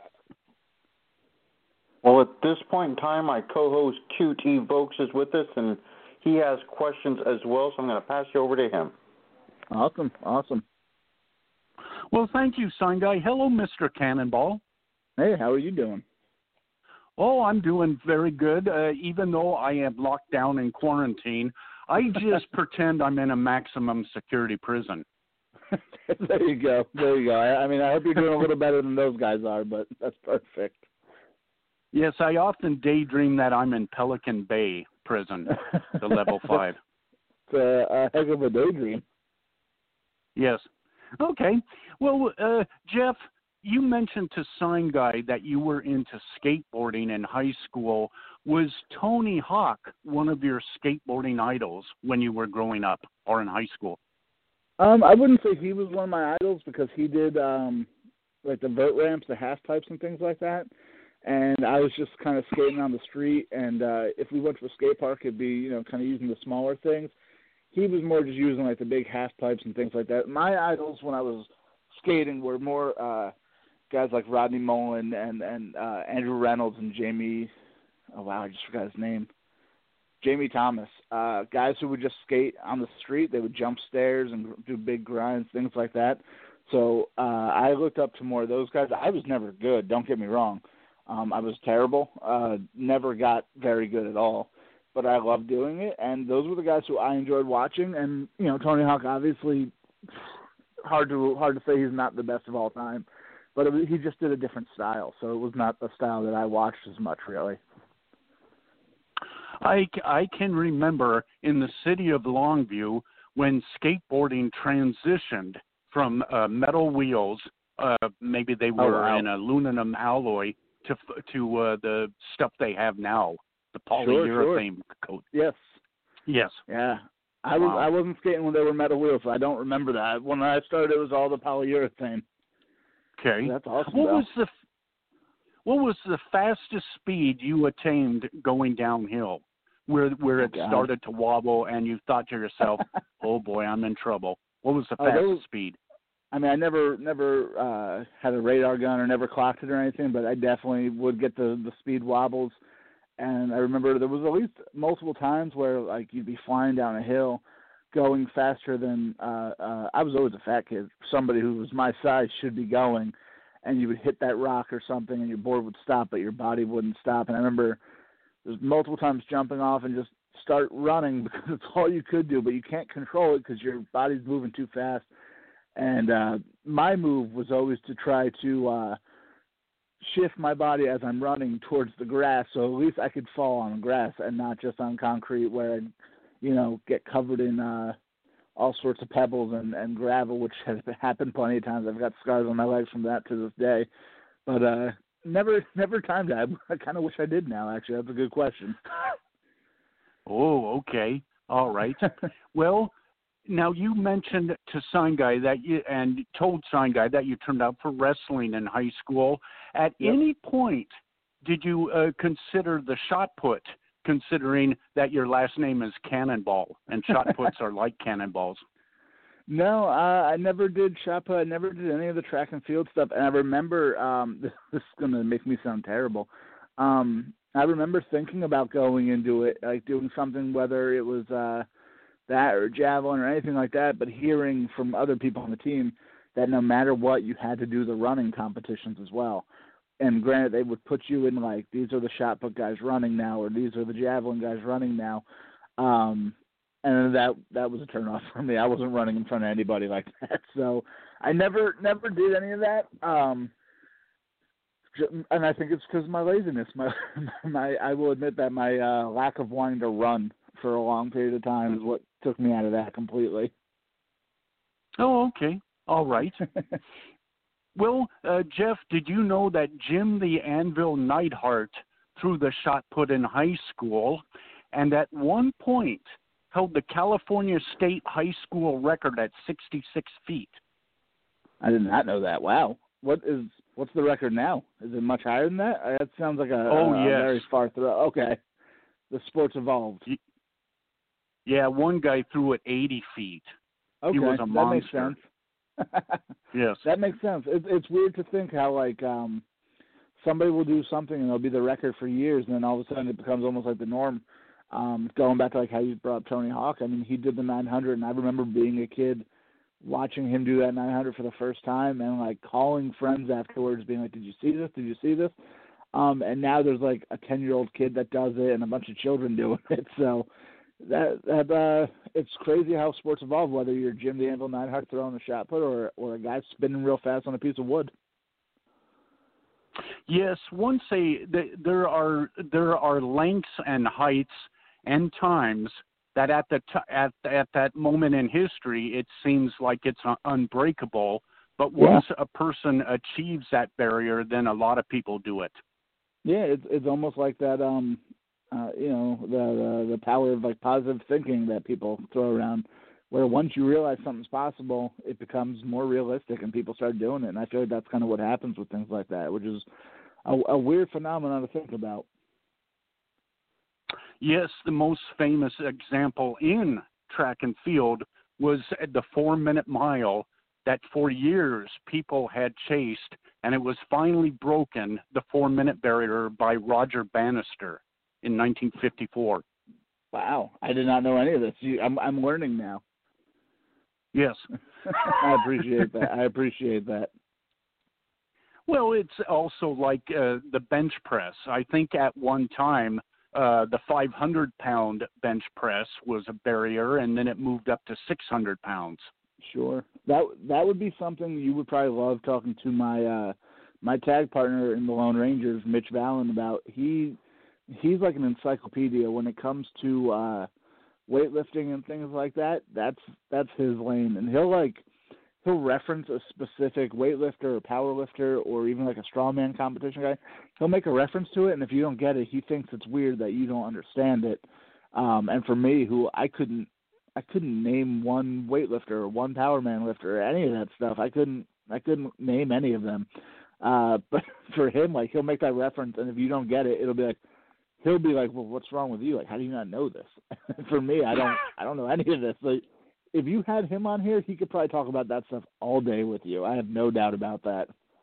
Well, at this point in time, my co-host Q T Vokes is with us, and he has questions as well, so I'm going to pass you over to him. Awesome, awesome. Well, thank you, Sign Guy. Hello, Mister Cannonball. Hey, how are you doing? Oh, I'm doing very good. Uh, even though I am locked down in quarantine, I just pretend I'm in a maximum security prison. There you go. There you go. I, I mean, I hope you're doing a little better than those guys are, but that's perfect. Yes, I often daydream that I'm in Pelican Bay prison, the level five. It's a, a heck of a daydream. Yes. Okay. Well, uh, Jeff, you mentioned to Sign Guy that you were into skateboarding in high school. Was Tony Hawk one of your skateboarding idols when you were growing up or in high school? Um, I wouldn't say he was one of my idols because he did um, like the vert ramps, the half pipes, and things like that. And I was just kind of skating on the street, and uh, if we went to a skate park, it'd be, you know, kind of using the smaller things. He was more just using, like, the big half pipes and things like that. My idols when I was skating were more uh, guys like Rodney Mullen and, and uh, Andrew Reynolds and Jamie – oh, wow, I just forgot his name. Jamie Thomas. Uh, guys who would just skate on the street. They would jump stairs and do big grinds, things like that. So uh, I looked up to more of those guys. I was never good, don't get me wrong. Um, I was terrible, uh, never got very good at all, but I loved doing it, and those were the guys who I enjoyed watching. And you know, Tony Hawk, obviously, hard to hard to say he's not the best of all time, but it was, he just did a different style, so it was not the style that I watched as much, really. I, I can remember in the city of Longview when skateboarding transitioned from uh, metal wheels, uh, maybe they were oh, wow. in aluminum alloy, to to uh, the stuff they have now, the polyurethane sure, sure. coat. Yes. Yes. Yeah. I was wow. I wasn't skating when they were metal wheels, so I don't remember that. When I started, it was all the polyurethane. Okay. So that's awesome. What though. was the What was the fastest speed you attained going downhill, where where it oh, started to wobble and you thought to yourself, "Oh boy, I'm in trouble." What was the oh, fastest was, speed? I mean, I never never uh, had a radar gun or never clocked it or anything, but I definitely would get the, the speed wobbles. And I remember there was at least multiple times where, like, you'd be flying down a hill going faster than uh, – uh, I was always a fat kid. Somebody who was my size should be going, and you would hit that rock or something and your board would stop, but your body wouldn't stop. And I remember there's multiple times jumping off and just start running because it's all you could do, but you can't control it because your body's moving too fast. And uh, my move was always to try to uh, shift my body as I'm running towards the grass, so at least I could fall on the grass and not just on concrete where I'd, you know, get covered in uh, all sorts of pebbles and, and gravel, which has happened plenty of times. I've got scars on my legs from that to this day. But uh, never never timed that. I kind of wish I did now, actually. That's a good question. Oh, okay. All right. Well, now, you mentioned to Sign Guy that you and told Sign Guy that you turned out for wrestling in high school. At yep. any point, did you uh, consider the shot put, considering that your last name is Cannonball and shot puts are like cannonballs? No, uh, I never did shot put. I never did any of the track and field stuff. And I remember um, this, this is going to make me sound terrible. Um, I remember thinking about going into it, like doing something, whether it was uh, – that or javelin or anything like that, but hearing from other people on the team that no matter what, you had to do the running competitions as well. And granted, they would put you in, like, these are the shot put guys running now, or these are the javelin guys running now. Um, and that that was a turnoff for me. I wasn't running in front of anybody like that. So I never never did any of that. Um, and I think it's because of my laziness. My, my I will admit that my uh, lack of wanting to run for a long period of time is what took me out of that completely. Oh, okay. All right. Well, uh, Jeff, did you know that Jim the Anvil Neidhart threw the shot put in high school and at one point held the California State high school record at sixty-six feet? I did not know that. Wow. What is what's the record now? Is it much higher than that? That sounds like a, oh, a, yes. a very far throw. Okay. The sport's evolved. Yeah, one guy threw it eighty feet. Okay, he was a that monster. makes sense. Yes. That makes sense. It, it's weird to think how, like, um, somebody will do something and it'll be the record for years, and then all of a sudden it becomes almost like the norm. Um, going back to, like, how you brought up Tony Hawk, I mean, he did the nine hundred, and I remember being a kid watching him do that nine hundred for the first time and, like, calling friends afterwards being like, did you see this? Did you see this? Um, and now there's, like, a ten-year-old kid that does it and a bunch of children doing it. So that, that uh, it's crazy how sports evolve, whether you're Jim the Anvil Neidhart throwing a shot put or, or a guy spinning real fast on a piece of wood. Yes, once a there are there are lengths and heights and times that at the t- at at that moment in history it seems like it's un- unbreakable. But once yeah. a person achieves that barrier, then a lot of people do it. Yeah, it's it's almost like that. Um, uh, you know, the, the the power of like positive thinking that people throw around, where once you realize something's possible, it becomes more realistic and people start doing it. And I feel like that's kind of what happens with things like that, which is a, a weird phenomenon to think about. Yes, the most famous example in track and field was the four-minute mile that for years people had chased, and it was finally broken, the four-minute barrier, by Roger Bannister in nineteen fifty-four. Wow, I did not know any of this. You, I'm I'm learning now. Yes. I appreciate that. I appreciate that. Well, it's also like uh, the bench press. I think at one time uh, the five hundred pound bench press was a barrier, and then it moved up to six hundred pounds. Sure. That that would be something you would probably love talking to my uh, my tag partner in the Lone Rangers, Mitch Vallon, about. He he's like an encyclopedia when it comes to uh, weightlifting and things like that. That's that's his lane, and he'll like he'll reference a specific weightlifter or power lifter or even like a strongman competition guy. He'll make a reference to it, and if you don't get it, he thinks it's weird that you don't understand it. Um, and for me, who I couldn't. I couldn't name one weightlifter or one powerman lifter or any of that stuff. I couldn't I couldn't name any of them. Uh, but for him, like, he'll make that reference, and if you don't get it, it'll be like he'll be like, "Well, what's wrong with you? Like, how do you not know this?" For me, I don't I don't know any of this. Like, if you had him on here, he could probably talk about that stuff all day with you. I have no doubt about that.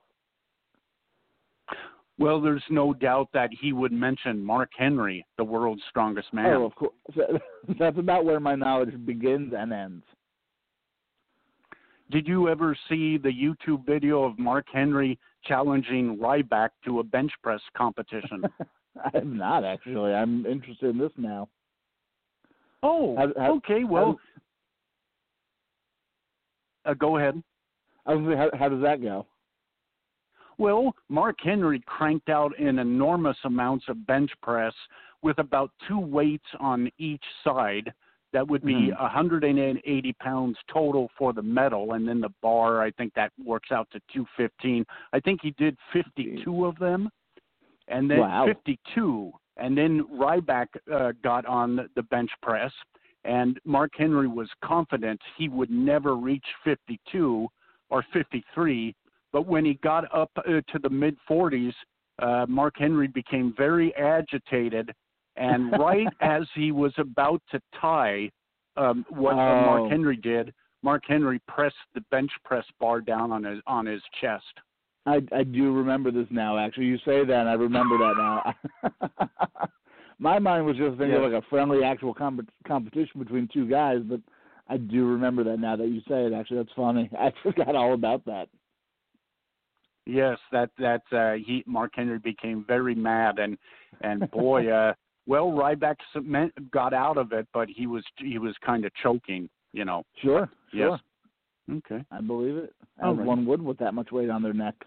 Well, there's no doubt that he would mention Mark Henry, the world's strongest man. Oh, of course. That's about where my knowledge begins and ends. Did you ever see the YouTube video of Mark Henry challenging Ryback to a bench press competition? I have not, actually. I'm interested in this now. Oh, how, how, okay. Well, how, uh, go ahead. I was gonna say, how, how does that go? Well, Mark Henry cranked out in enormous amounts of bench press with about two weights on each side. That would be mm-hmm. one hundred eighty pounds total for the medal, and then the bar, I think that works out to two fifteen. I think he did fifty-two of them, and then wow. fifty-two. And then Ryback uh, got on the bench press, and Mark Henry was confident he would never reach fifty-two or fifty-three. But when he got up uh, to the mid-forties, uh, Mark Henry became very agitated, and right as he was about to tie um, what oh. uh, Mark Henry did, Mark Henry pressed the bench press bar down on his on his chest. I, I do remember this now, actually. You say that, and I remember that now. My mind was just thinking yeah. of like a friendly actual comp- competition between two guys, but I do remember that now that you say it. Actually, that's funny. I forgot all about that. Yes, that that uh, he Mark Henry became very mad, and and boy, uh, well, Ryback got out of it, but he was he was kind of choking, you know. Sure, sure. Yes. Okay. I believe it. As right. One would with that much weight on their neck.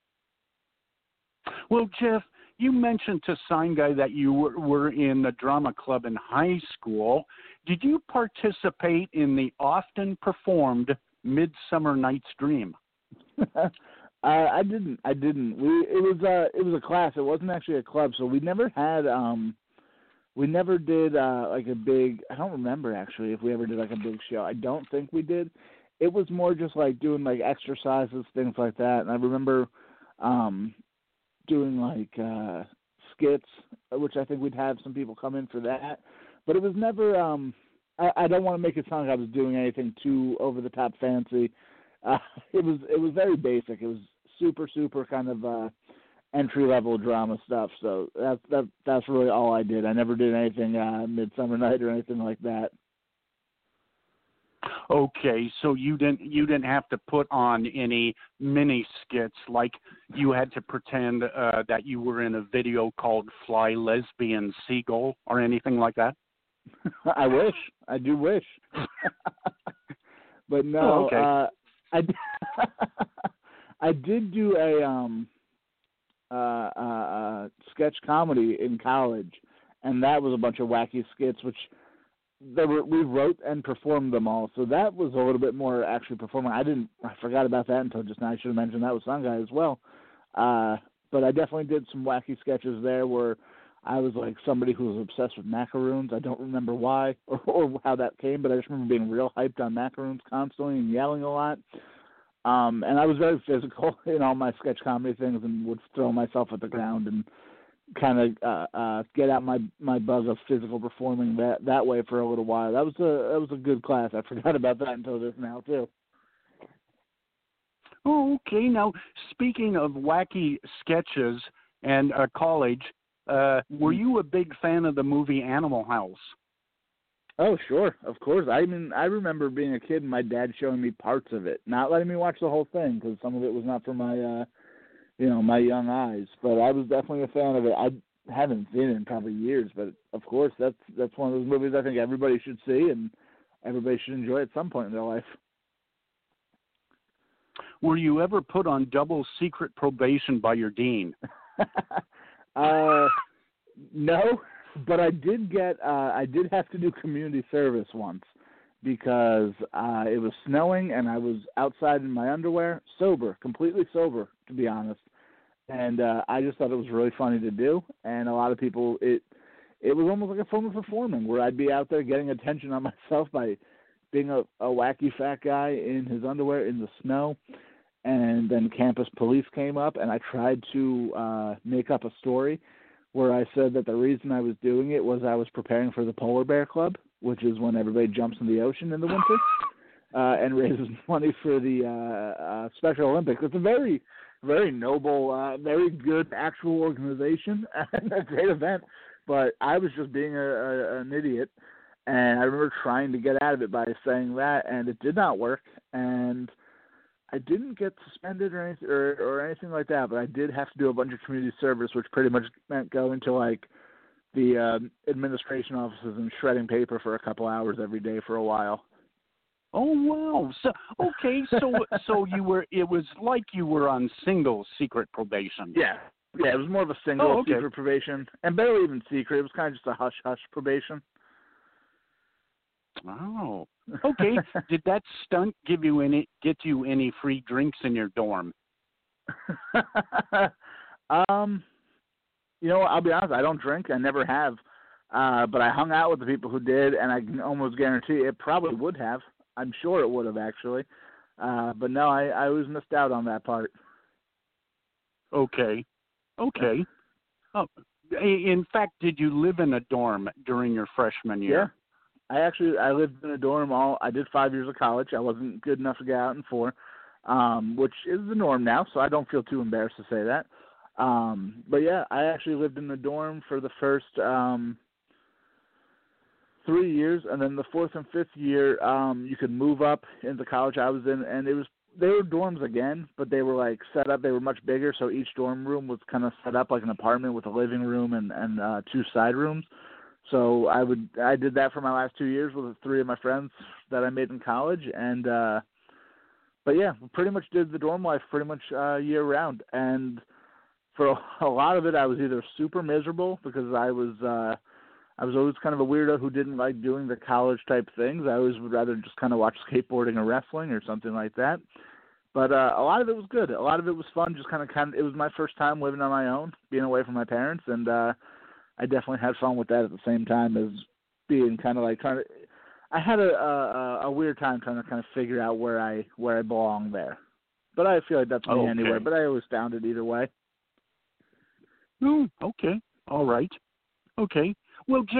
Well, Jeff, you mentioned to Sign Guy that you were, were in the drama club in high school. Did you participate in the often performed Midsummer Night's Dream? Uh, I didn't. I didn't. We it was uh it was a class. It wasn't actually a club. So we never had um we never did uh like a big. I don't remember actually if we ever did like a big show. I don't think we did. It was more just like doing like exercises, things like that. And I remember um doing like uh skits, which I think we'd have some people come in for that. But it was never um I, I don't want to make it sound like I was doing anything too over the top fancy. Uh, it was it was very basic. It was super super kind of uh, entry level drama stuff. So that's that that's really all I did. I never did anything uh, Midsummer Night or anything like that. Okay, so you didn't you didn't have to put on any mini skits like you had to pretend uh, that you were in a video called Fly Lesbian Seagull or anything like that? I wish. I do wish. But no, oh, okay. uh, I I did do a um uh, uh, uh, sketch comedy in college, and that was a bunch of wacky skits, which they were we wrote and performed them all. So that was a little bit more actually performing. I didn't. I forgot about that until just now. I should have mentioned that with Sun Guy as well. Uh, but I definitely did some wacky sketches there where I was like somebody who was obsessed with macaroons. I don't remember why or, or how that came, but I just remember being real hyped on macaroons constantly and yelling a lot. Um, and I was very physical in all my sketch comedy things and would throw myself at the ground and kind of uh, uh, get out my, my buzz of physical performing that, that way for a little while. That was a that was a good class. I forgot about that until this now too. Oh, okay. Now, speaking of wacky sketches and uh, college, uh, were you a big fan of the movie Animal House? Oh, sure, of course. I mean, I remember being a kid and my dad showing me parts of it, not letting me watch the whole thing because some of it was not for my, uh, you know, my young eyes. But I was definitely a fan of it. I haven't seen it in probably years, but of course, that's that's one of those movies I think everybody should see and everybody should enjoy at some point in their life. Were you ever put on double secret probation by your dean? uh, no. But I did get, uh, I did have to do community service once because uh, it was snowing and I was outside in my underwear, sober, completely sober, to be honest. And uh, I just thought it was really funny to do. And a lot of people, it it was almost like a form of performing where I'd be out there getting attention on myself by being a, a wacky fat guy in his underwear in the snow. And then campus police came up and I tried to uh, make up a story where I said that the reason I was doing it was I was preparing for the Polar Bear Club, which is when everybody jumps in the ocean in the winter, uh, and raises money for the uh, uh, Special Olympics. It's a very, very noble, uh, very good actual organization and a great event, but I was just being a, a, an idiot, and I remember trying to get out of it by saying that, and it did not work, and I didn't get suspended or anything, or, or anything like that, but I did have to do a bunch of community service, which pretty much meant going to like the um, administration offices and shredding paper for a couple hours every day for a while. Oh wow! So okay, so so you were it was like you were on single secret probation. Yeah, yeah, it was more of a single oh, okay. secret probation, and barely even secret. It was kind of just a hush hush probation. Oh, okay. Did that stunt give you any get you any free drinks in your dorm? um, you know, I'll be honest. I don't drink. I never have. Uh, but I hung out with the people who did, and I can almost guarantee it probably would have. I'm sure it would have actually. Uh, but no, I, I always missed out on that part. Okay. Okay. Oh, in fact, did you live in a dorm during your freshman year? Yeah. I actually I lived in a dorm all I did five years of college. I wasn't good enough to get out in four, um, which is the norm now, so I don't feel too embarrassed to say that. Um, but yeah, I actually lived in the dorm for the first um, three years, and then the fourth and fifth year, um, you could move up into the college I was in, and it was they were dorms again, but they were like set up. They were much bigger, so each dorm room was kind of set up like an apartment with a living room and and uh, two side rooms. So I would I did that for my last two years with three of my friends that I made in college, and uh, but yeah, pretty much did the dorm life pretty much uh, year round. And for a lot of it, I was either super miserable because I was uh, I was always kind of a weirdo who didn't like doing the college type things. I always would rather just kind of watch skateboarding or wrestling or something like that. But uh, a lot of it was good. A lot of it was fun. Just kind of kind of it was my first time living on my own, being away from my parents, and uh, I definitely had fun with that at the same time as being kind of like trying to. I had a, a a weird time trying to kind of figure out where I where I belong there, but I feel like that's me okay. anyway. But I always found it either way. Oh, okay, all right, okay. Well, Jeff,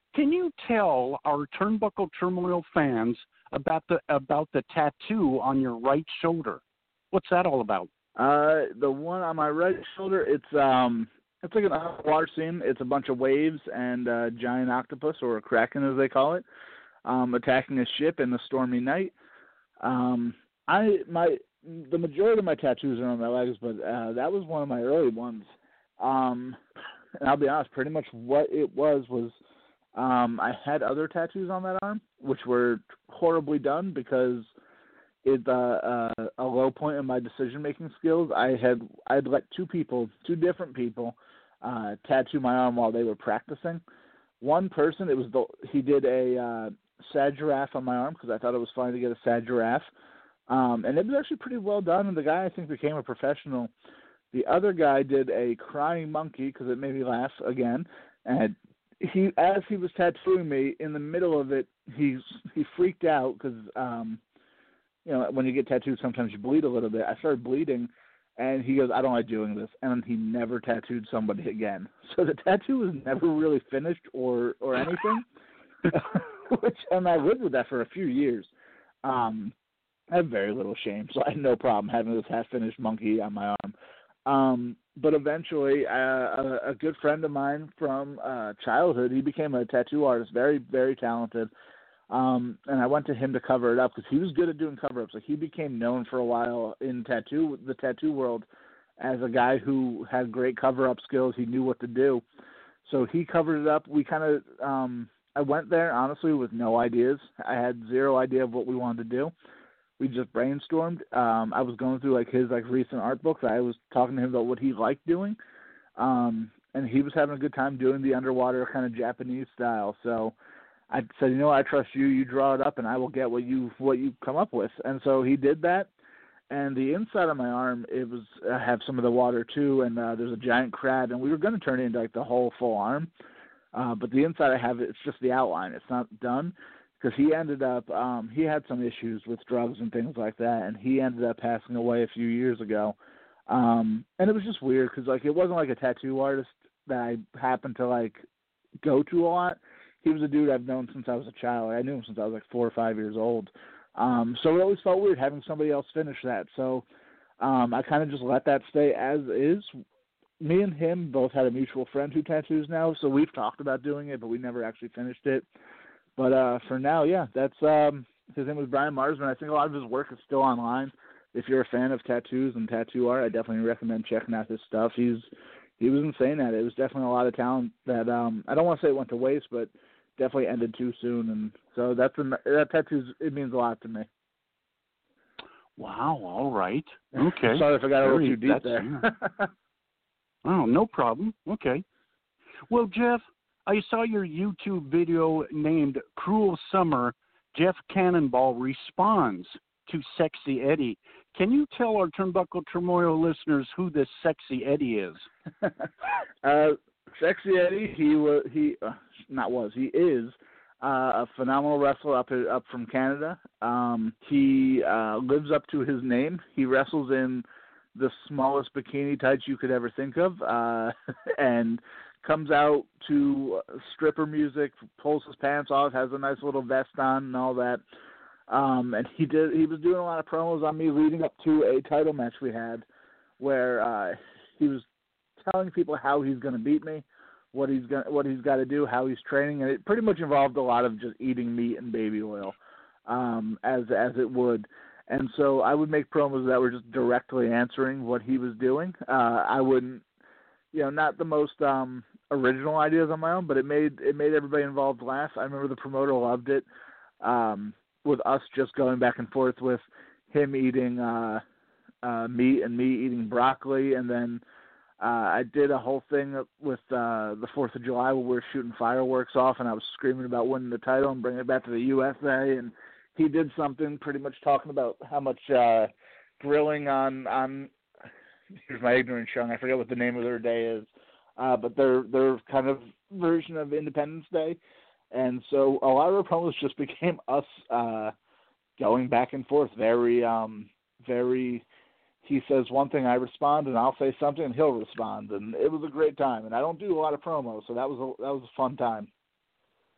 Can you tell our Turnbuckle Turmoil fans about the about the tattoo on your right shoulder? What's that all about? Uh, the one on my right shoulder, it's um, it's like an underwater scene. It's a bunch of waves and a giant octopus, or a kraken as they call it, um, attacking a ship in the stormy night. Um, I my the majority of my tattoos are on my legs, but uh, that was one of my early ones. Um, and I'll be honest, pretty much what it was was um, I had other tattoos on that arm, which were horribly done because it's uh, uh, a low point in my decision-making skills. I had I'd let two people, two different people, uh, tattoo my arm while they were practicing. One person, it was the he did a uh, sad giraffe on my arm because I thought it was fun to get a sad giraffe, um, and it was actually pretty well done. And the guy I think became a professional. The other guy did a crying monkey because it made me laugh again, and he as he was tattooing me in the middle of it, he he freaked out because. Um, You know, when you get tattooed, sometimes you bleed a little bit. I started bleeding, and he goes, "I don't like doing this," and he never tattooed somebody again. So the tattoo was never really finished or or anything. Which, and I lived with that for a few years. Um, I have very little shame, so I had no problem having this half-finished monkey on my arm. Um, but eventually, uh, a, a good friend of mine from uh, childhood, he became a tattoo artist, very, very talented. Um, and I went to him to cover it up because he was good at doing cover-ups. Like he became known for a while in tattoo, the tattoo world, as a guy who had great cover-up skills. He knew what to do, so he covered it up. We kind of, um, I went there honestly with no ideas. I had zero idea of what we wanted to do. We just brainstormed. Um, I was going through like his like recent art books. I was talking to him about what he liked doing, um, and he was having a good time doing the underwater kind of Japanese style. So I said, you know, I trust you. You draw it up, and I will get what you what you come up with. And so he did that. And the inside of my arm, it was I have some of the water too, and uh, there's a giant crab, and we were going to turn it into like the whole full arm. Uh, but the inside I have it, it's just the outline. It's not done because he ended up um, he had some issues with drugs and things like that, and he ended up passing away a few years ago. Um, and it was just weird because like it wasn't like a tattoo artist that I happened to like go to a lot. He was a dude I've known since I was a child. I knew him since I was like four or five years old. Um, so it always felt weird having somebody else finish that. So um, I kind of just let that stay as is. Me and him both had a mutual friend who tattoos now, so we've talked about doing it, but we never actually finished it. But uh, for now, yeah, that's um, his name was Brian Marsman. I think a lot of his work is still online. If you're a fan of tattoos and tattoo art, I definitely recommend checking out his stuff. He's he was insane at it. It was definitely a lot of talent that um, I don't want to say it went to waste, but definitely ended too soon, and so that's a, that tattoo. It means a lot to me. Wow. All right. Okay. Sorry if I got a little too deep That's, there. Oh, no problem. Okay. Well, Jeff, I saw your YouTube video named "Cruel Summer." Jeff Cannonball responds to Sexy Eddie. Can you tell our Turnbuckle Turmoil listeners who this Sexy Eddie is? uh, Sexy Eddie, he was he uh, not was he is uh, a phenomenal wrestler up up from Canada. Um, he uh, lives up to his name. He wrestles in the smallest bikini tights you could ever think of, uh, and comes out to stripper music, pulls his pants off, has a nice little vest on, and all that. Um, and he did he was doing a lot of promos on me leading up to a title match we had, where uh, he was telling people how he's going to beat me, what he's going, what he's got to do, how he's training, and it pretty much involved a lot of just eating meat and baby oil, um, as as it would. And so I would make promos that were just directly answering what he was doing. Uh, I wouldn't, you know, not the most um, original ideas on my own, but it made it made everybody involved laugh. I remember the promoter loved it. Um, with us just going back and forth with him eating uh, uh, meat and me eating broccoli, and then Uh, I did a whole thing with uh, the fourth of July where we were shooting fireworks off, and I was screaming about winning the title and bringing it back to the U S A, and he did something pretty much talking about how much uh, grilling on, on – here's my ignorant showing. I forget what the name of their day is, uh, but their their kind of version of Independence Day. And so a lot of our promos just became us uh, going back and forth, very, um, very – he says one thing, I respond, and I'll say something, and he'll respond, and it was a great time. And I don't do a lot of promos, so that was a, that was a fun time.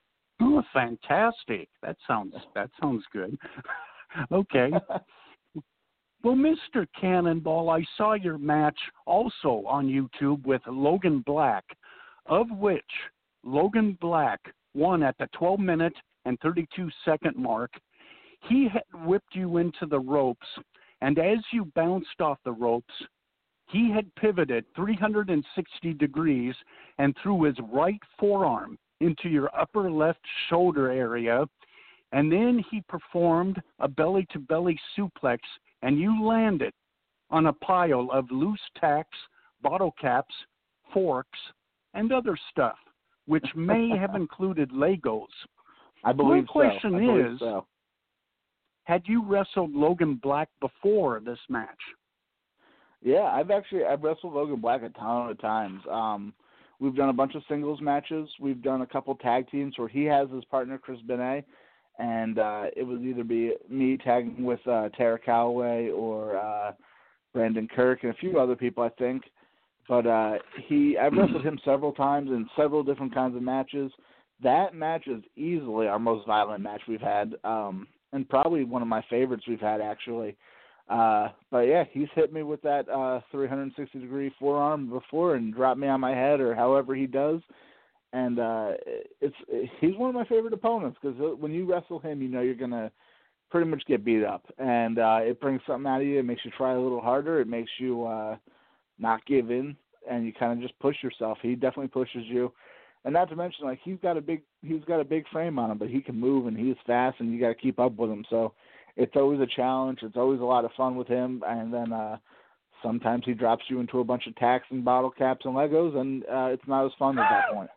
Oh, fantastic! That sounds that sounds good. Okay. Well, Mister Cannonball, I saw your match also on YouTube with Logan Black, of which Logan Black won at the twelve minute and thirty-two second mark. He had whipped you into the ropes, and as you bounced off the ropes, he had pivoted three hundred sixty degrees and threw his right forearm into your upper left shoulder area, and then he performed a belly-to-belly suplex, and you landed on a pile of loose tacks, bottle caps, forks, and other stuff, which may have included Legos. I believe My question so. I believe is, so. had you wrestled Logan Black before this match? Yeah, I've actually I've wrestled Logan Black a ton of times. Um, we've done a bunch of singles matches. We've done a couple tag teams where he has his partner Chris Benet, and uh, it would either be me tagging with uh, Tara Calloway or uh, Brandon Kirk and a few other people, I think. But uh, he I've wrestled him several times in several different kinds of matches. That match is easily our most violent match we've had, um, and probably one of my favorites we've had, actually. Uh, but, yeah, he's hit me with that uh, three hundred sixty degree forearm before and dropped me on my head or however he does. And uh, it's he's one of my favorite opponents because when you wrestle him, you know you're going to pretty much get beat up. And uh, it brings something out of you. It makes you try a little harder. It makes you uh, not give in, and you kind of just push yourself. He definitely pushes you. And not to mention, like, he's got a big he's got a big frame on him, but he can move and he's fast, and you got to keep up with him. So it's always a challenge. It's always a lot of fun with him. And then uh, sometimes he drops you into a bunch of tacks and bottle caps and Legos, and uh, it's not as fun at that point.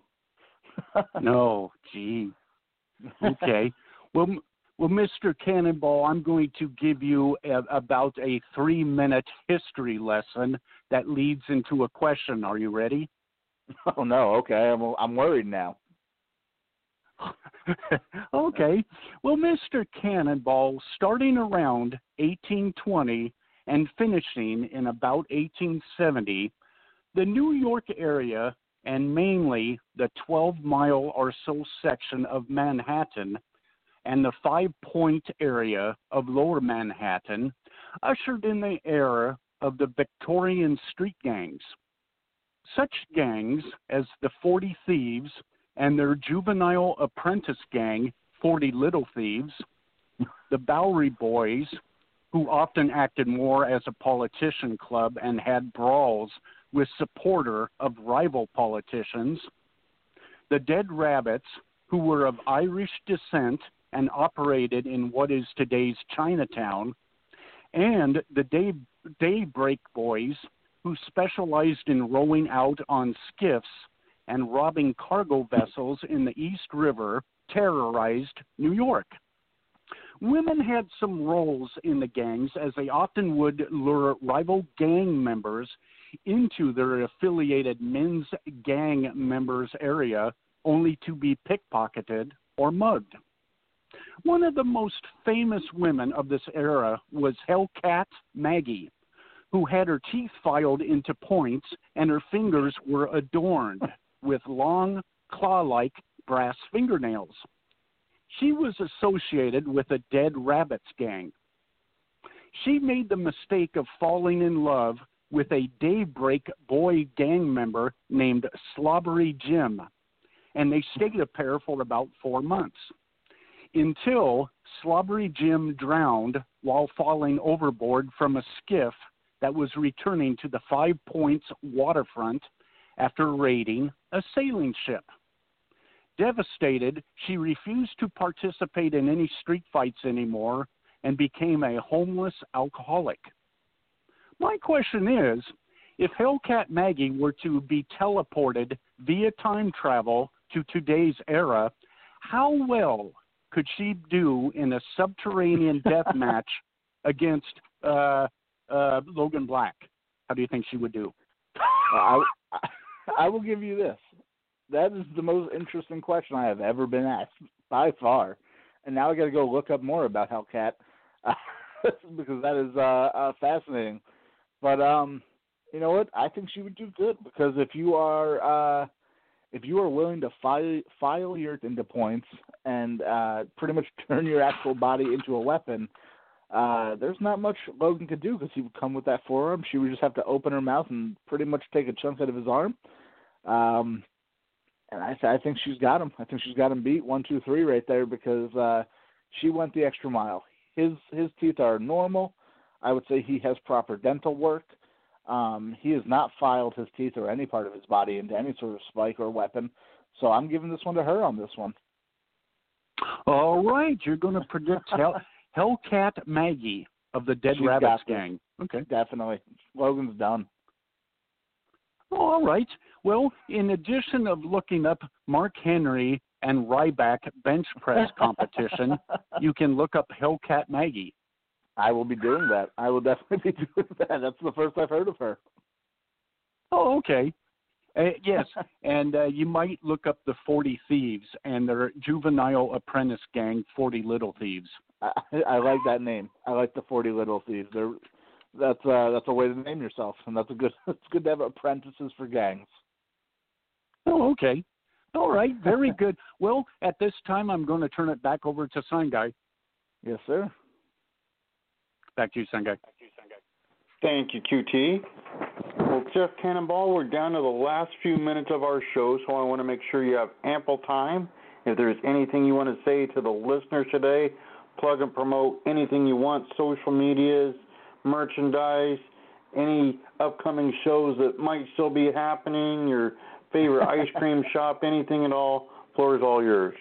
No, gee. Okay. Well, well, Mister Cannonball, I'm going to give you a, about a three-minute history lesson that leads into a question. Are you ready? Oh, no. Okay. I'm, I'm worried now. Okay. Well, Mister Cannonball, starting around eighteen twenty and finishing in about eighteen seventy, the New York area, and mainly the twelve-mile or so section of Manhattan and the five-point area of Lower Manhattan, ushered in the era of the Victorian street gangs. Such gangs as the Forty Thieves and their juvenile apprentice gang, Forty Little Thieves, the Bowery Boys, who often acted more as a politician club and had brawls with supporter of rival politicians, the Dead Rabbits, who were of Irish descent and operated in what is today's Chinatown, and the Day, Daybreak Boys, who specialized in rowing out on skiffs and robbing cargo vessels in the East River, terrorized New York. Women had some roles in the gangs, as they often would lure rival gang members into their affiliated men's gang members area, only to be pickpocketed or mugged. One of the most famous women of this era was Hellcat Maggie, who had her teeth filed into points and her fingers were adorned with long, claw-like brass fingernails. She was associated with a Dead Rabbits gang. She made the mistake of falling in love with a Daybreak Boy gang member named Slobbery Jim, and they stayed a pair for about four months, until Slobbery Jim drowned while falling overboard from a skiff that was returning to the Five Points waterfront after raiding a sailing ship. Devastated, she refused to participate in any street fights anymore and became a homeless alcoholic. My question is, if Hellcat Maggie were to be teleported via time travel to today's era, how well could she do in a subterranean death match against uh, uh, Logan Black? How do you think she would do? I, I, I will give you this. That is the most interesting question I have ever been asked, by far. And now I got to go look up more about Hellcat uh, because that is uh, uh, fascinating. But um, you know what? I think she would do good because if you are uh, if you are willing to file, file your into points and uh, pretty much turn your actual body into a weapon, uh, there's not much Logan could do because he would come with that forearm. She would just have to open her mouth and pretty much take a chunk out of his arm. Um, and I, I think she's got him. I think she's got him beat one, two, three right there because uh, she went the extra mile. His his teeth are normal. I would say he has proper dental work. Um, he has not filed his teeth or any part of his body into any sort of spike or weapon. So I'm giving this one to her on this one. All right. You're going to predict Hell, Hellcat Maggie of the Dead She's Rabbits got gang. Okay. Definitely. Logan's done. All right. Well, in addition of looking up Mark Henry and Ryback bench press competition, you can look up Hellcat Maggie. I will be doing that. I will definitely be doing that. That's the first I've heard of her. Oh, okay. Uh, yes, and uh, you might look up the forty Thieves and their juvenile apprentice gang, forty Little Thieves. I, I like that name. I like the forty Little Thieves. They're, that's uh, that's a way to name yourself, and that's a good. It's good to have apprentices for gangs. Oh, okay. All right. Very good. Well, at this time, I'm going to turn it back over to Sign Guy. Yes, sir. Back to you, Sign Guy. Thank you, Q T. Well, Jeff Cannonball, we're down to the last few minutes of our show, so I want to make sure you have ample time. If there's anything you want to say to the listeners today, plug and promote anything you want, social medias, merchandise, any upcoming shows that might still be happening, your favorite ice cream shop, anything at all, floor is all yours.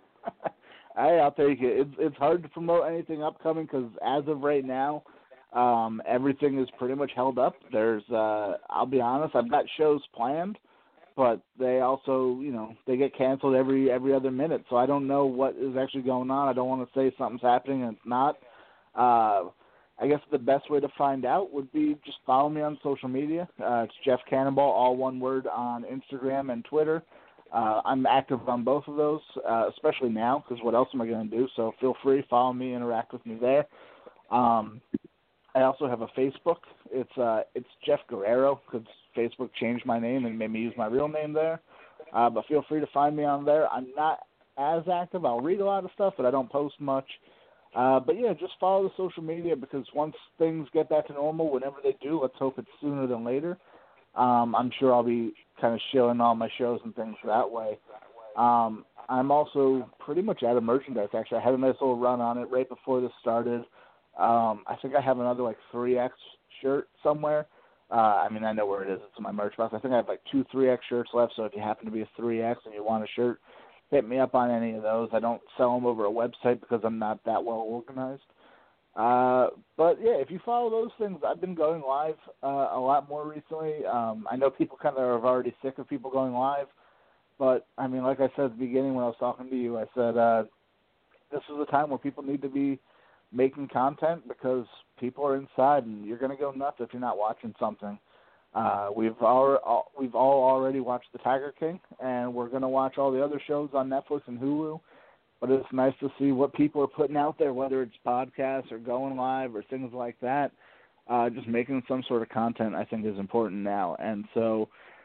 Hey, I'll take it. It's it's hard to promote anything upcoming because as of right now, um, everything is pretty much held up. There's, uh, I'll be honest, I've got shows planned, but they also, you know, they get canceled every every other minute. So I don't know what is actually going on. I don't want to say something's happening and it's not. Uh, I guess the best way to find out would be just follow me on social media. Uh, it's Jeff Cannonball, all one word, on Instagram and Twitter. Uh, I'm active on both of those, uh, especially now, because what else am I going to do? So feel free, follow me, interact with me there. Um, I also have a Facebook. It's uh, it's Jeff Guerrero, because Facebook changed my name and made me use my real name there. Uh, but feel free to find me on there. I'm not as active. I'll read a lot of stuff, but I don't post much. Uh, but, yeah, just follow the social media because once things get back to normal, whenever they do, let's hope it's sooner than later, Um, I'm sure I'll be kind of shilling all my shows and things that way. Um, I'm also pretty much out of merchandise, actually. I had a nice little run on it right before this started. Um, I think I have another, like, three X shirt somewhere. Uh, I mean, I know where it is. It's in my merch box. I think I have, like, two three X shirts left, so if you happen to be a three X and you want a shirt, hit me up on any of those. I don't sell them over a website because I'm not that well organized. Uh, but yeah, if you follow those things, I've been going live uh, a lot more recently. Um, I know people kind of are already sick of people going live, but I mean, like I said at the beginning when I was talking to you, I said uh, this is a time where people need to be making content because people are inside, and you're going to go nuts if you're not watching something. Uh, we've all we've all already watched The Tiger King, and we're going to watch all the other shows on Netflix and Hulu. But it's nice to see what people are putting out there, whether it's podcasts or going live or things like that. Uh, just making some sort of content, I think, is important now. And so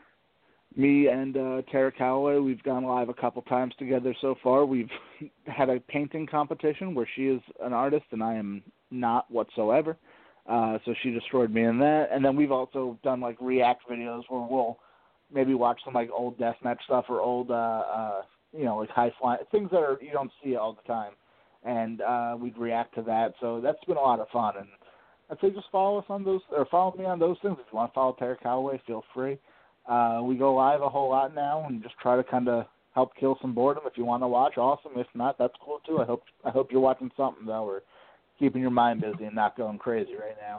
me and uh, Tara Calloway, we've gone live a couple times together so far. We've had a painting competition where she is an artist and I am not whatsoever. Uh, so she destroyed me in that. And then we've also done, like, react videos where we'll maybe watch some, like, old deathmatch stuff or old uh, – uh, you know, like high flying things that are you don't see all the time, and uh, we'd react to that. So that's been a lot of fun, and I'd say just follow us on those or follow me on those things. If you want to follow Tara Calloway, feel free. Uh, we go live a whole lot now, and just try to kind of help kill some boredom. If you want to watch, awesome. If not, that's cool too. I hope I hope you're watching something though, or keeping your mind busy and not going crazy right now.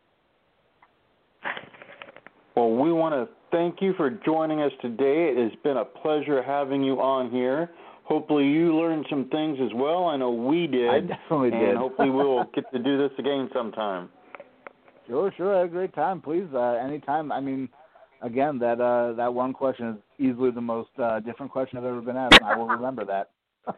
Well, we want to thank you for joining us today. It has been a pleasure having you on here. Hopefully you learned some things as well. I know we did. I definitely and did. And hopefully we'll get to do this again sometime. Sure, sure. I had a great time. Please, uh, anytime. I mean, again, that uh, that one question is easily the most uh, different question I've ever been asked, and I will remember that.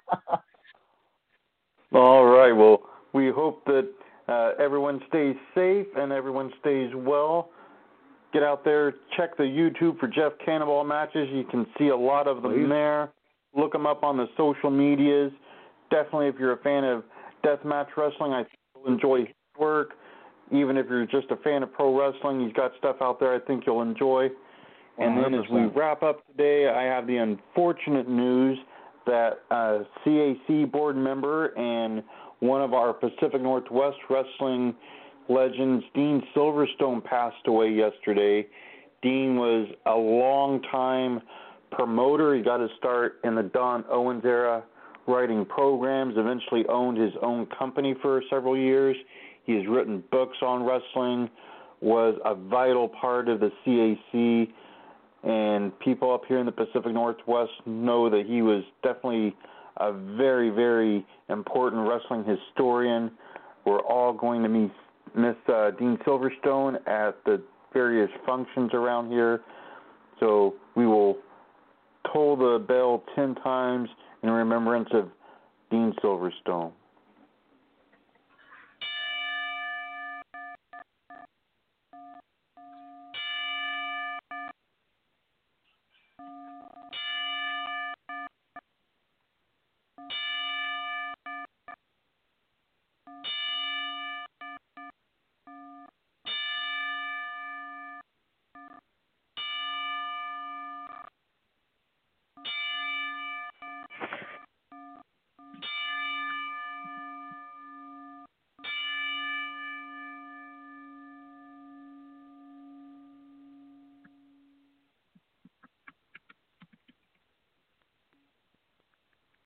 All right. Well, we hope that uh, everyone stays safe and everyone stays well. get out there, check the YouTube for Jeff Cannonball matches. You can see a lot of them Please. there. Look him up on the social medias. Definitely, if you're a fan of deathmatch wrestling, I think you'll enjoy his work. Even if you're just a fan of pro wrestling, he's got stuff out there I think you'll enjoy. And then as we wrap up today, I have the unfortunate news that uh, C A C board member and one of our Pacific Northwest wrestling legends, Dean Silverstone, passed away yesterday. Dean was a long-time promoter. He got his start in the Don Owens era, writing programs, eventually owned his own company for several years. He has written books on wrestling, was a vital part of the C A C, and people up here in the Pacific Northwest know that he was definitely a very, very important wrestling historian. We're all going to meet Miss uh, Dean Silverstone at the various functions around here, so we will toll the bell ten times in remembrance of Dean Silverstone.